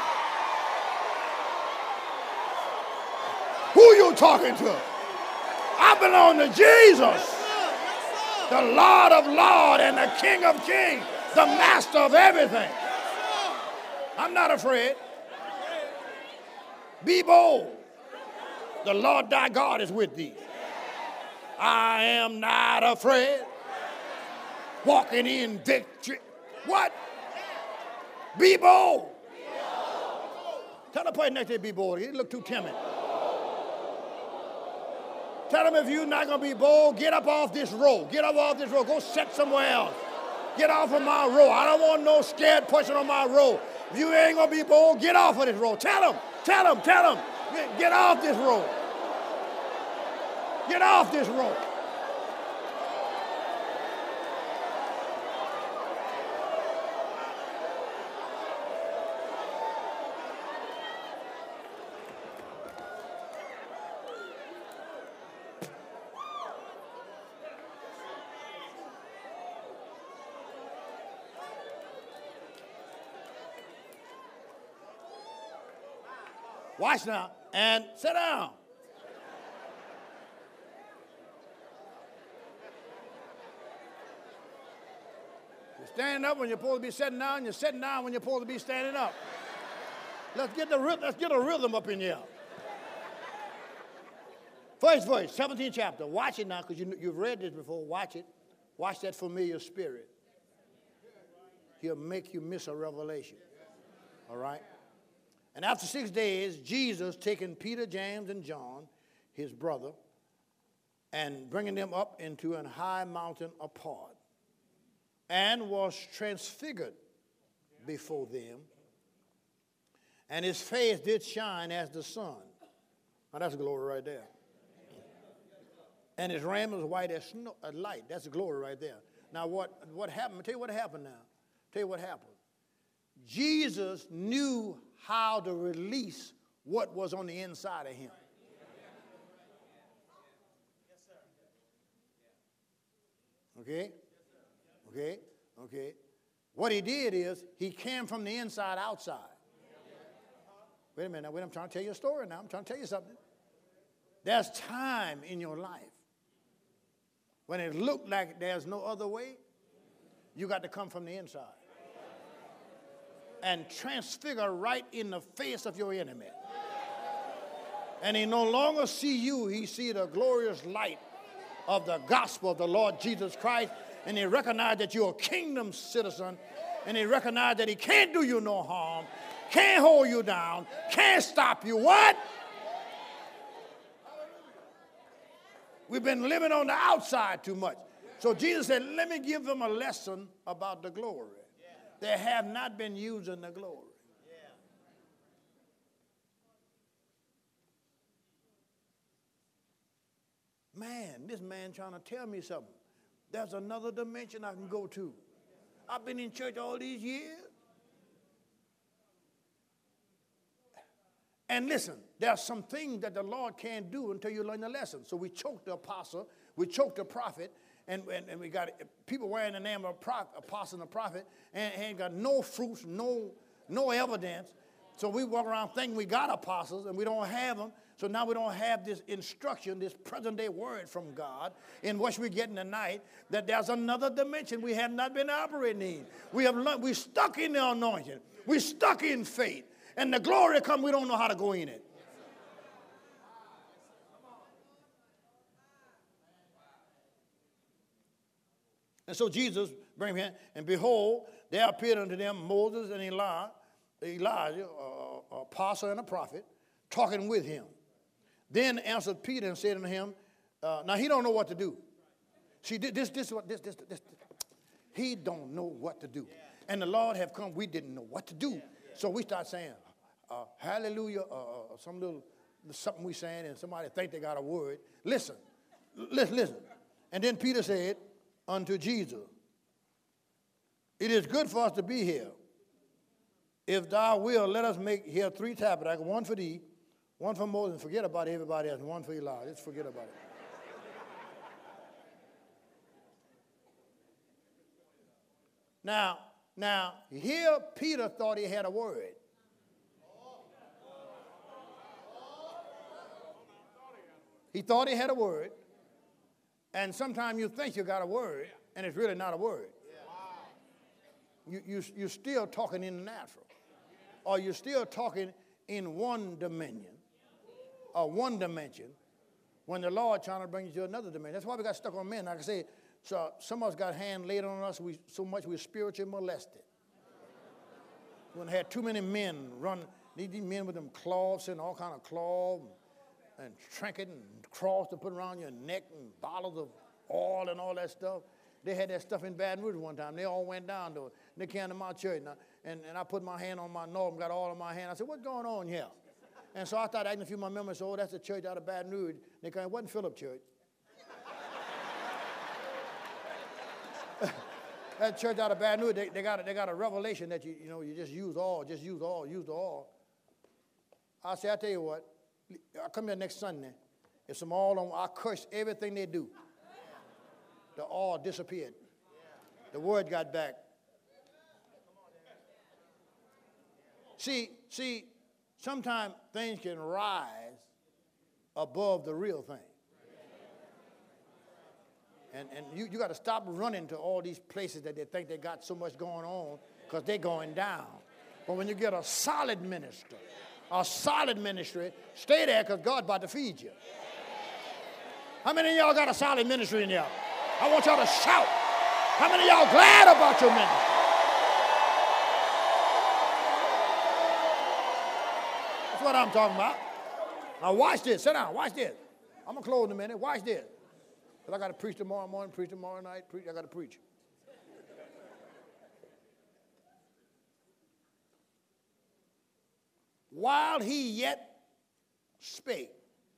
Who you talking to? I belong to Jesus, the Lord of Lords and the King of Kings, the Master of everything. I'm not afraid. Be bold. The Lord thy God is with thee. I am not afraid. Walking in victory. What? Be bold. Tell the person next to you, be bold. You look too timid. Tell them if you're not going to be bold, get up off this road. Get up off this road. Go sit somewhere else. Get off of my road. I don't want no scared person on my road. If you ain't going to be bold, get off of this road. Tell them. Tell them. Tell them. Get, get off this road. Get off this road. Watch now, and sit down. You're standing up when you're supposed to be sitting down. You're sitting down when you're supposed to be standing up. Let's get the let's get a rhythm up in here. First verse, seventeenth chapter. Watch it now, because you, you've read this before. Watch it. Watch that familiar spirit. He'll make you miss a revelation. All right? And after six days, Jesus, taking Peter, James, and John, his brother, and bringing them up into an high mountain apart, and was transfigured before them, and his face did shine as the sun, Now that's glory right there. And his raiment was white as snow, as light. That's glory right there. Now what, what happened? I'll tell you what happened now. Tell you what happened. Jesus knew how to release what was on the inside of him. Okay? Okay? Okay? What he did is he came from the inside outside. Wait a minute. Now, wait, I'm trying to tell you a story now. I'm trying to tell you something. There's time in your life when it looked like there's no other way, you got to come from the inside and transfigure right in the face of your enemy. And he no longer see you, he see the glorious light of the gospel of the Lord Jesus Christ, and he recognize that you're a kingdom citizen, and he recognize that he can't do you no harm, can't hold you down, can't stop you. What? We've been living on the outside too much. So Jesus said, let me give them a lesson about the glory. They have not been using the glory. Man, this man trying to tell me something. There's another dimension I can go to. I've been in church all these years. And listen, there are some things that the Lord can't do until you learn the lesson. So we choked the apostle, we choked the prophet, and, and, and we got people wearing the name of pro, apostle and the prophet, and ain't got no fruits, no, no evidence. So we walk around thinking we got apostles, and we don't have them. So now we don't have this instruction, this present-day word from God in which we're getting tonight, that there's another dimension we have not been operating in. We have learned, we're stuck in the anointing. We're stuck in faith. And the glory comes, we don't know how to go in it. And so Jesus bring him, and behold, there appeared unto them Moses and Elijah, Elijah, uh, apostle and a prophet, talking with him. Then answered Peter and said unto him, uh, now he don't know what to do. See, this, this, this, this, this, this, he don't know what to do. And the Lord have come, we didn't know what to do. So we start saying, uh, hallelujah, uh, uh, some little, something we saying, and somebody think they got a word. Listen, listen, listen. And then Peter said unto Jesus, it is good for us to be here. If thou wilt, let us make here three tabernacles, one for thee, one for Moses, and forget about everybody else, and one for Elijah. Just forget about it. Now, now, here Peter thought he had a word. He thought he had a word, and sometimes you think you got a word, and it's really not a word. You, you, you're still talking in the natural, or you're still talking in one dominion, or one dimension, when the Lord trying to bring you to another dimension. That's why we got stuck on men. Like I say, so some of us got hand laid on us we, so much we're spiritually molested. We had too many men run, these men with them cloths and all kind of cloth and, and trinket and cross to put around your neck and bottles of oil and all that stuff. They had that stuff in Baton Rouge one time. They all went down to it. They came to my church, and I, and, and I put my hand on my knob and got all in my hand. I said, what's going on here? And so I started acting a few of my members, so, oh, that's the church out of Baton Rouge. They came, it wasn't Philip Church. That church out of Baton Rouge, they, they, got a, they got a revelation that you, you know, you just use all, just use all, use the all. I say, I tell you what, I come here next Sunday. If some oil on, I curse everything they do. The oil disappeared. The word got back. See, see, sometimes things can rise above the real thing. And, and you, you got to stop running to all these places that they think they got so much going on because they're going down. But when you get a solid minister, a solid ministry, stay there because God's about to feed you. How many of y'all got a solid ministry in y'all? I want y'all to shout. How many of y'all glad about your ministry? That's what I'm talking about. Now watch this. Sit down. Watch this. I'm going to close in a minute. Watch this. Because I got to preach tomorrow morning, preach tomorrow night, preach. I got to preach. While he yet spake,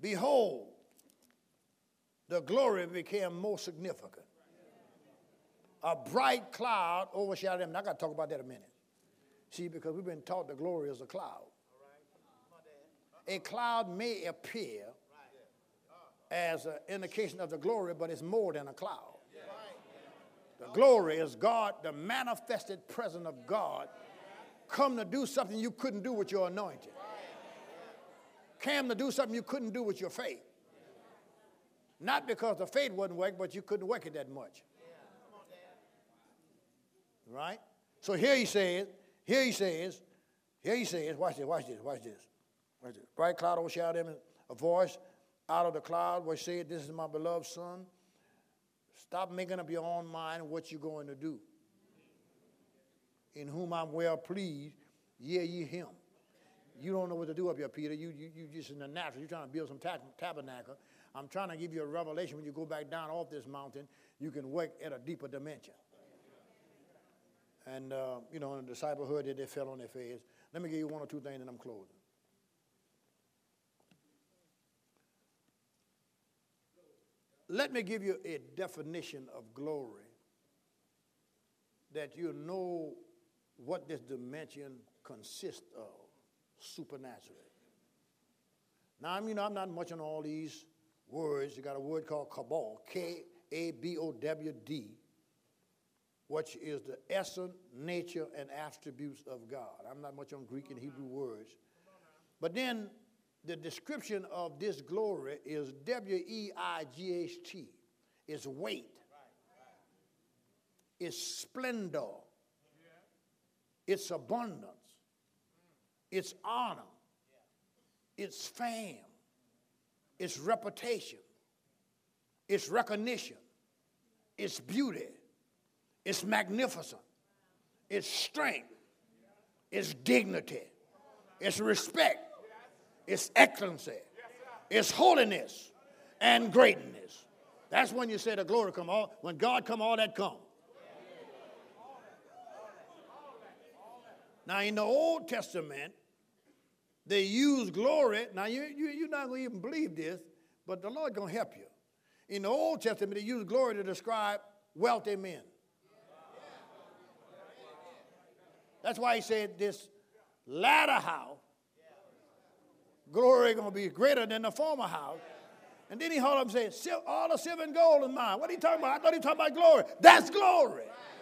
behold, the glory became more significant. A bright cloud overshadowed them. And I got to talk about that in a minute. See, because we've been taught the glory is a cloud. A cloud may appear as an indication of the glory, but it's more than a cloud. The glory is God, the manifested presence of God, come to do something you couldn't do with your anointing. Came to do something you couldn't do with your faith. Not because the faith wasn't working, but you couldn't work it that much. Right? So here he says, here he says, here he says, watch this, watch this, watch this. Watch this. Bright cloud overshadowed him, and a voice out of the cloud which said, this is my beloved son. Stop making up your own mind what you're going to do. In whom I'm well pleased, hear ye him. You don't know what to do up here, Peter. You, you, you just in the natural. You're trying to build some tab- tabernacle. I'm trying to give you a revelation. When you go back down off this mountain, you can work at a deeper dimension. And, uh, you know, in the disciple heard it, they fell on their face. Let me give you one or two things and I'm closing. Let me give you a definition of glory that you know what this dimension consists of supernaturally. Now, you know, I'm not much on all these words. You got a word called kabod, K A B O W D, which is the essence, nature, and attributes of God. I'm not much on Greek and Hebrew words. But then the description of this glory is W E I G H T. It's weight. It's splendor. It's abundance. It's honor. It's fame. It's reputation. It's recognition. It's beauty. It's magnificent. It's strength. It's dignity. It's respect. It's excellency. It's holiness and greatness. That's when you say the glory come. All, when God come, all that come. Now, in the Old Testament, they use glory. Now, you, you, you're not going to even believe this, but the Lord going to help you. In the Old Testament, they use glory to describe wealthy men. That's why he said this latter house, glory going to be greater than the former house. And then he hold up and said, all the silver and gold is mine. What are you talking about? I thought he was talking about glory. That's glory.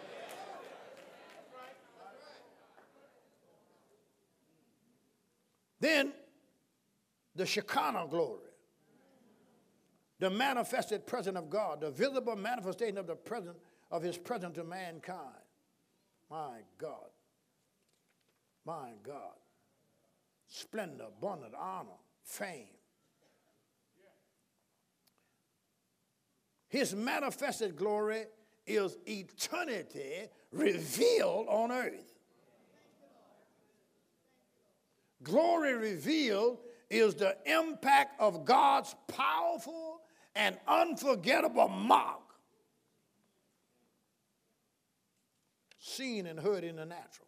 Then the Shekinah glory, the manifested presence of God, the visible manifestation of the presence of his presence to mankind. My God. My God. Splendor, abundance, honor, fame. His manifested glory is eternity revealed on earth. Glory revealed is the impact of God's powerful and unforgettable mark seen and heard in the natural.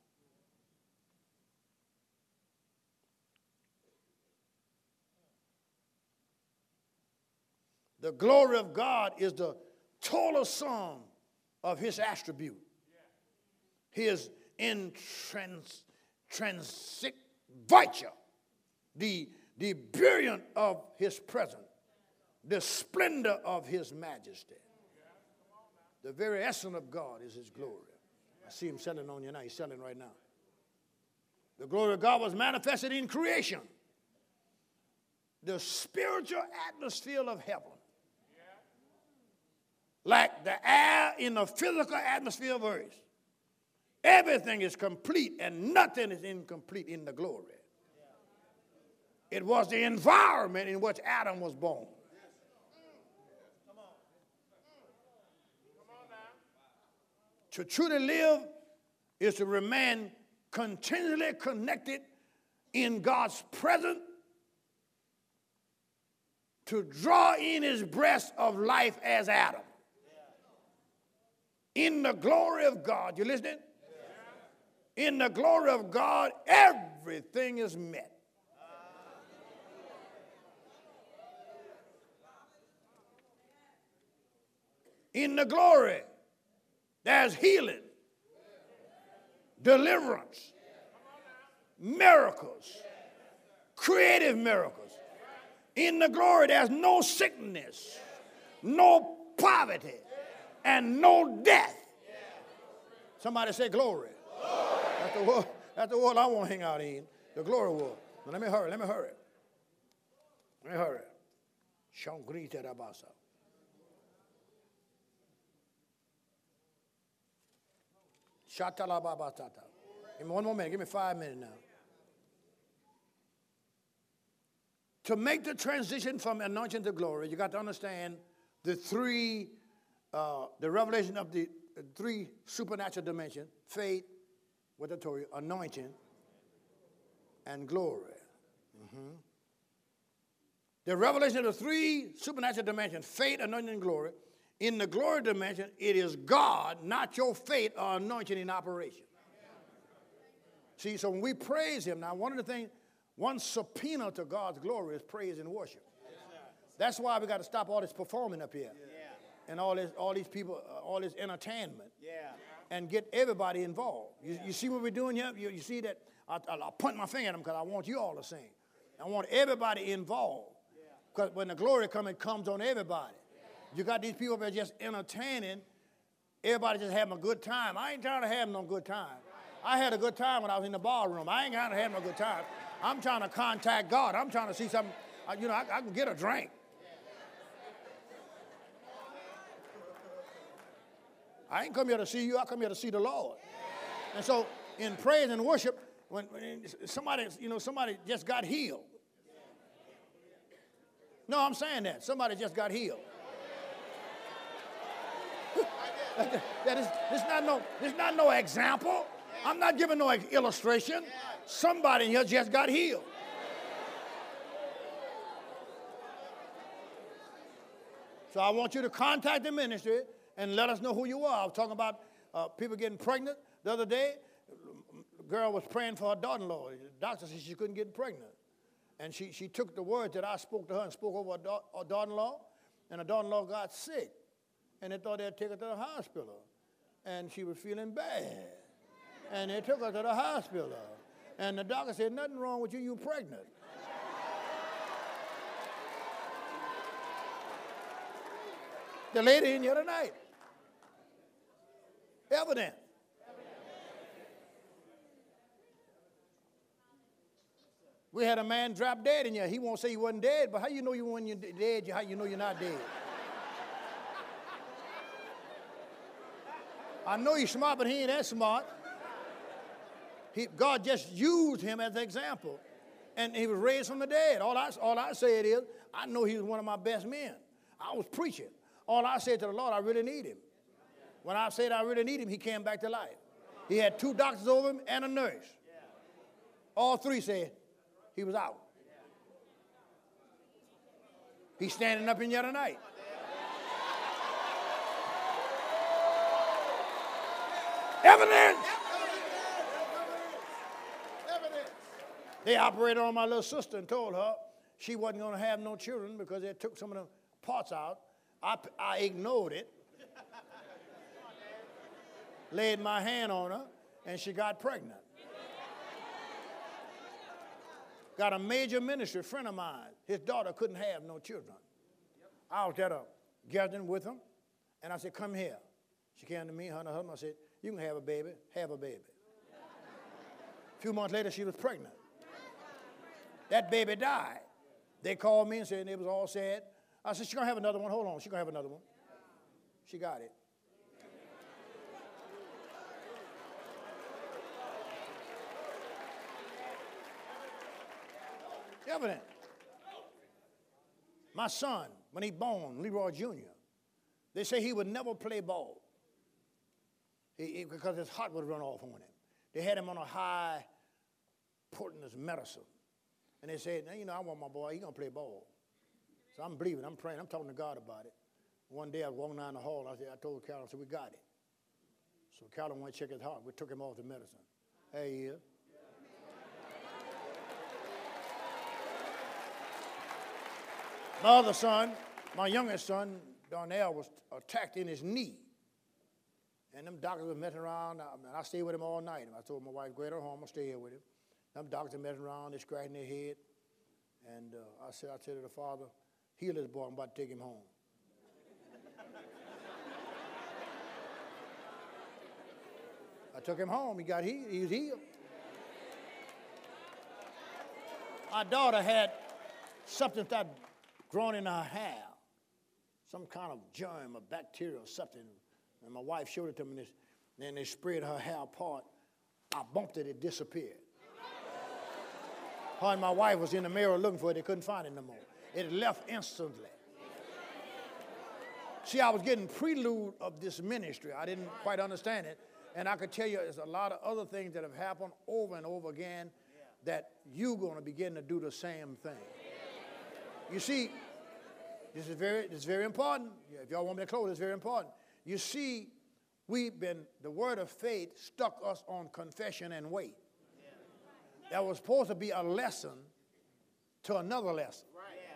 The glory of God is the total sum of his attribute, his intrins, intrinsic virtue, the, the brilliance of his presence, the splendor of his majesty. The very essence of God is his glory. I see him selling on you now. He's selling right now. The glory of God was manifested in creation. The spiritual atmosphere of heaven. Like the air in the physical atmosphere of earth. Everything is complete and nothing is incomplete in the glory. It was the environment in which Adam was born. To truly live is to remain continually connected in God's presence, to draw in his breath of life as Adam. In the glory of God, you listening? In the glory of God, everything is met. In the glory, there's healing, deliverance, miracles, creative miracles. In the glory, there's no sickness, no poverty, and no death. Somebody say glory. That's the world, that's the world I want to hang out in, the glory world. Now let me hurry, let me hurry. Let me hurry. Shangrita Rabasa. Shatalababatata. Give me one more minute. Give me five minutes now. To make the transition from anointing to glory, you got to understand the three, uh, the revelation of the uh, three supernatural dimensions: faith, what I told you, anointing, and glory. Mm-hmm. The revelation of the three supernatural dimensions: faith, anointing, and glory. In the glory dimension, it is God, not your faith or anointing in operation. See, so when we praise him, now one of the things, one subpoena to God's glory is praise and worship. That's why we got to stop all this performing up here. Yeah. And all this, all these people, uh, all this entertainment. Yeah. And get everybody involved. You, yeah. you see what we're doing here? You, you see that? I, I, I point my finger at them because I want you all to sing. I want everybody involved. Because when the glory comes, it comes on everybody. You got these people that are just entertaining. Everybody just having a good time. I ain't trying to have no good time. I had a good time when I was in the bar room. I ain't trying to have no good time. I'm trying to contact God. I'm trying to see something. You know, I, I can get a drink. I ain't come here to see you. I come here to see the Lord. And so in praise and worship, when, when somebody, you know, somebody just got healed. No, I'm saying that. Somebody just got healed. That is, this not no, this not no example. I'm not giving no illustration. Somebody here just got healed. So I want you to contact the ministry and let us know who you are. I was talking about uh, people getting pregnant the other day. A girl was praying for her daughter-in-law. The doctor said she couldn't get pregnant. And she, she took the words that I spoke to her and spoke over her, da- her daughter-in-law, and her daughter-in-law got sick. And they thought they'd take her to the hospital. And she was feeling bad. And they took her to the hospital. And the doctor said, nothing wrong with you, you're pregnant. The lady in here tonight. Evident. We had a man drop dead in here. He won't say he wasn't dead, but how you know you when you're dead, how you know you're not dead? I know he's smart, but he ain't that smart. He, God just used him as an example. And he was raised from the dead. All I, all I said is, I know he was one of my best men. I was preaching. All I said to the Lord, I really need him. When I said I really need him, he came back to life. He had two doctors over him and a nurse. All three said he was out. He's standing up in here tonight. Evidence. Evidence. They operated on my little sister and told her she wasn't going to have no children because they took some of the parts out. I, I ignored it, laid my hand on her, and she got pregnant. Got a major ministry friend of mine. His daughter couldn't have no children. I was at a gathering with him, and I said, come here. She came to me, her and her husband. I said, you can have a baby, have a baby. A few months later, she was pregnant. That baby died. They called me and said, and it was all sad. I said, she's going to have another one. Hold on, she's going to have another one. She got it. Evident. My son, when he born, Leroy Junior, they say he would never play ball. He, he, because his heart would run off on him. They had him on a high potent medicine. And they said, now, you know, I want my boy, he's going to play ball. So I'm believing, I'm praying, I'm talking to God about it. One day I was walking down the hall, I said, I told Carolyn, I said, we got it. So Carolyn went to check his heart. We took him off the medicine. There he is. My other son, my youngest son, Darnell was attacked in his knee. And them doctors were messing around. I, I stayed with him all night. And I told my wife, go ahead home, I'll stay here with him. Them doctors are messing around, they're scratching their head. And uh, I said, I said to the father, heal this boy, I'm about to take him home. I took him home, he got healed, he was healed. Our daughter had something that grown in her hair, some kind of germ or bacteria or something. And my wife showed it to me, and then they spread her hair apart. I bumped it, it disappeared. Her and my wife was in the mirror looking for it, they couldn't find it no more. It left instantly. See, I was getting prelude of this ministry. I didn't quite understand it. And I could tell you there's a lot of other things that have happened over and over again that you're going to begin to do the same thing. You see, this is very, this is very important. If y'all want me to close, it's very important. You see, we've been, the word of faith stuck us on confession and wait. That was supposed to be a lesson to another lesson.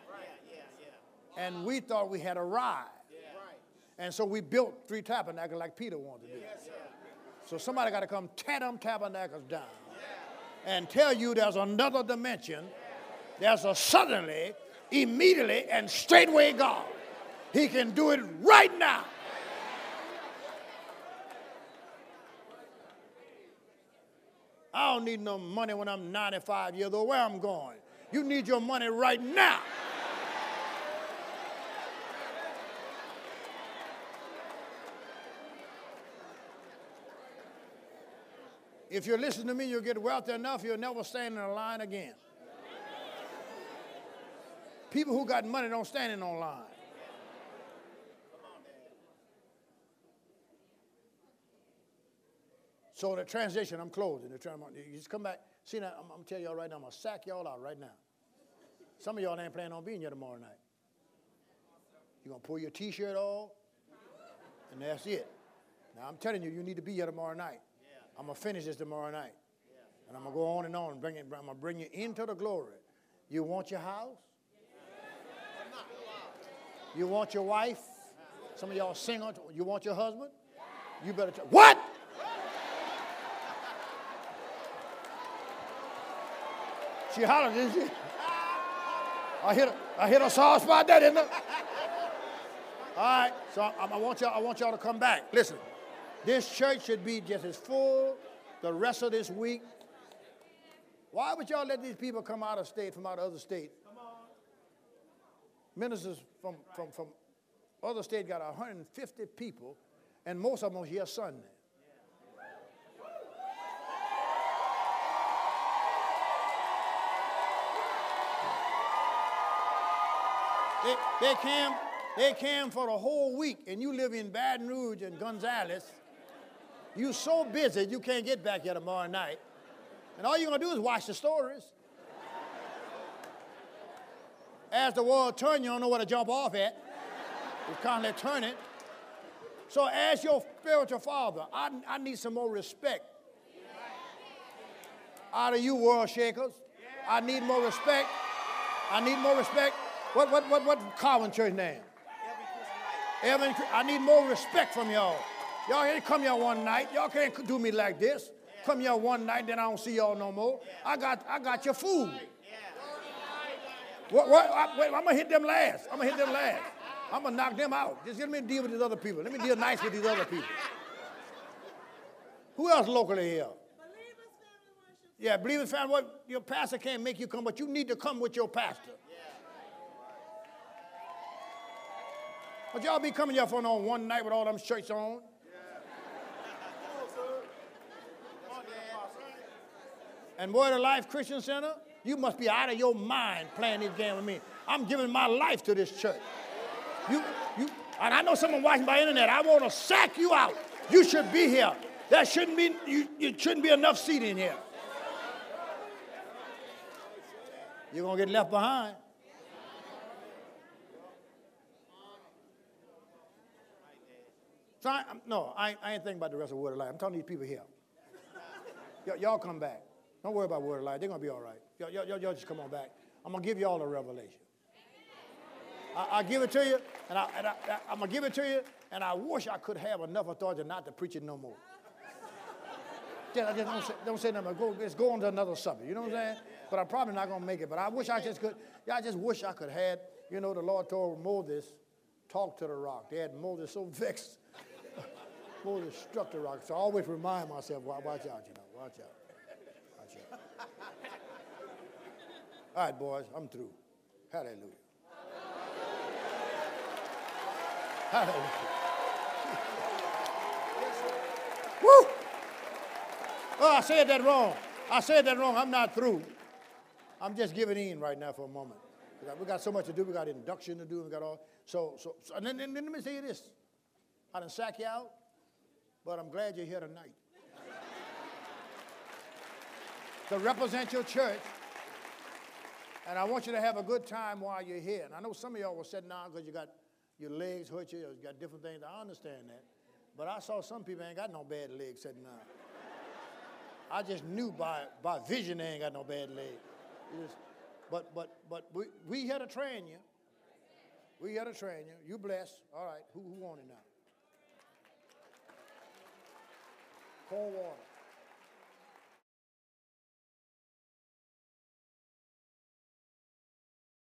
And we thought we had arrived. And so we built three tabernacles like Peter wanted to do. So somebody got to come tear them tabernacles down and tell you there's another dimension. There's a suddenly, immediately, and straightway God. He can do it right now. I don't need no money when I'm ninety-five years old. Where I'm going? You need your money right now. If you're listening to me, you'll get wealthy enough, you'll never stand in a line again. People who got money don't stand in no line. So the transition, I'm closing. The tran- you just come back. See, now, I'm, I'm going to tell y'all right now, I'm going to sack y'all out right now. Some of y'all ain't planning on being here tomorrow night. You're going to pull your T-shirt off, and that's it. Now, I'm telling you, you need to be here tomorrow night. I'm going to finish this tomorrow night. And I'm going to go on and on and bring it, I'm going to bring you into the glory. You want your house? You want your wife? Some of y'all single. You want your husband? You better tell. What? She hollered, didn't she? I hit a, I hit a soft spot there, didn't I? All right, so I, I want y'all, I want y'all to come back. Listen, this church should be just as full the rest of this week. Why would y'all let these people come out of state, from out of other states? Ministers from, from, from other states got one hundred fifty people, and most of them are here Sunday. They, they came, they came for the whole week, and you live in Baton Rouge and Gonzales. You're so busy you can't get back here tomorrow night. And all you're going to do is watch the stories. As the world turns, you don't know where to jump off at. You constantly turn it. So as your spiritual father, I, I need some more respect out of you world shakers. I need more respect. I need more respect. What what what what Calvin Church name? Evan. I need more respect from y'all. Y'all ain't come here one night. Y'all can't do me like this. Come here one night, then I don't see y'all no more. I got I got your food. What, what, I, wait, I'm gonna hit them last. I'm gonna hit them last. I'm gonna knock them out. Just let me deal with these other people. Let me deal nice with these other people. Who else locally here? Yeah, Believers Family Worship. Your pastor can't make you come, but you need to come with your pastor. But y'all be coming here for no one night with all them shirts on. And Word of Life Christian Center, you must be out of your mind playing this game with me. I'm giving my life to this church. You, you, and I know someone watching by internet. I want to sack you out. You should be here. There shouldn't be, you, you shouldn't be enough seat in here. You're going to get left behind. So I, no, I, I ain't thinking about the rest of Word of Life. I'm talking to these people here. Y- y'all come back. Don't worry about Word of Life. They're going to be all right. Y'all, y'all, y'all just come on back. I'm going to give you all a revelation. I, I'll give it to you. And, I, and I, I, I'm going to give it to you, and I wish I could have enough authority not to preach it no more. Just, I just don't say, don't say nothing. Go, let's go on to another subject. You know what I'm saying? But I'm probably not going to make it. But I wish I just could. Yeah, I just wish I could have had, you know, the Lord told Moses, talk to the rock. They had Moses so vexed. Moses struck the rock. So I always remind myself, watch out, you know, watch out. Watch out. All right, boys, I'm through. Hallelujah. Hallelujah. Woo! Oh, I said that wrong. I said that wrong. I'm not through. I'm just giving in right now for a moment. We got, we got so much to do. We got induction to do. We got all. So, so, so and then, then, then let me say this. I done sack you out, but I'm glad you're here tonight. To represent your church. And I want you to have a good time while you're here. And I know some of y'all were sitting down because you got your legs hurt you, or you got different things. I understand that. But I saw some people ain't got no bad legs sitting down. I just knew by, by vision they ain't got no bad legs. Just, but but but we, we here to train you. We here to train you. You blessed. All right. Who, who want it now? Cold water.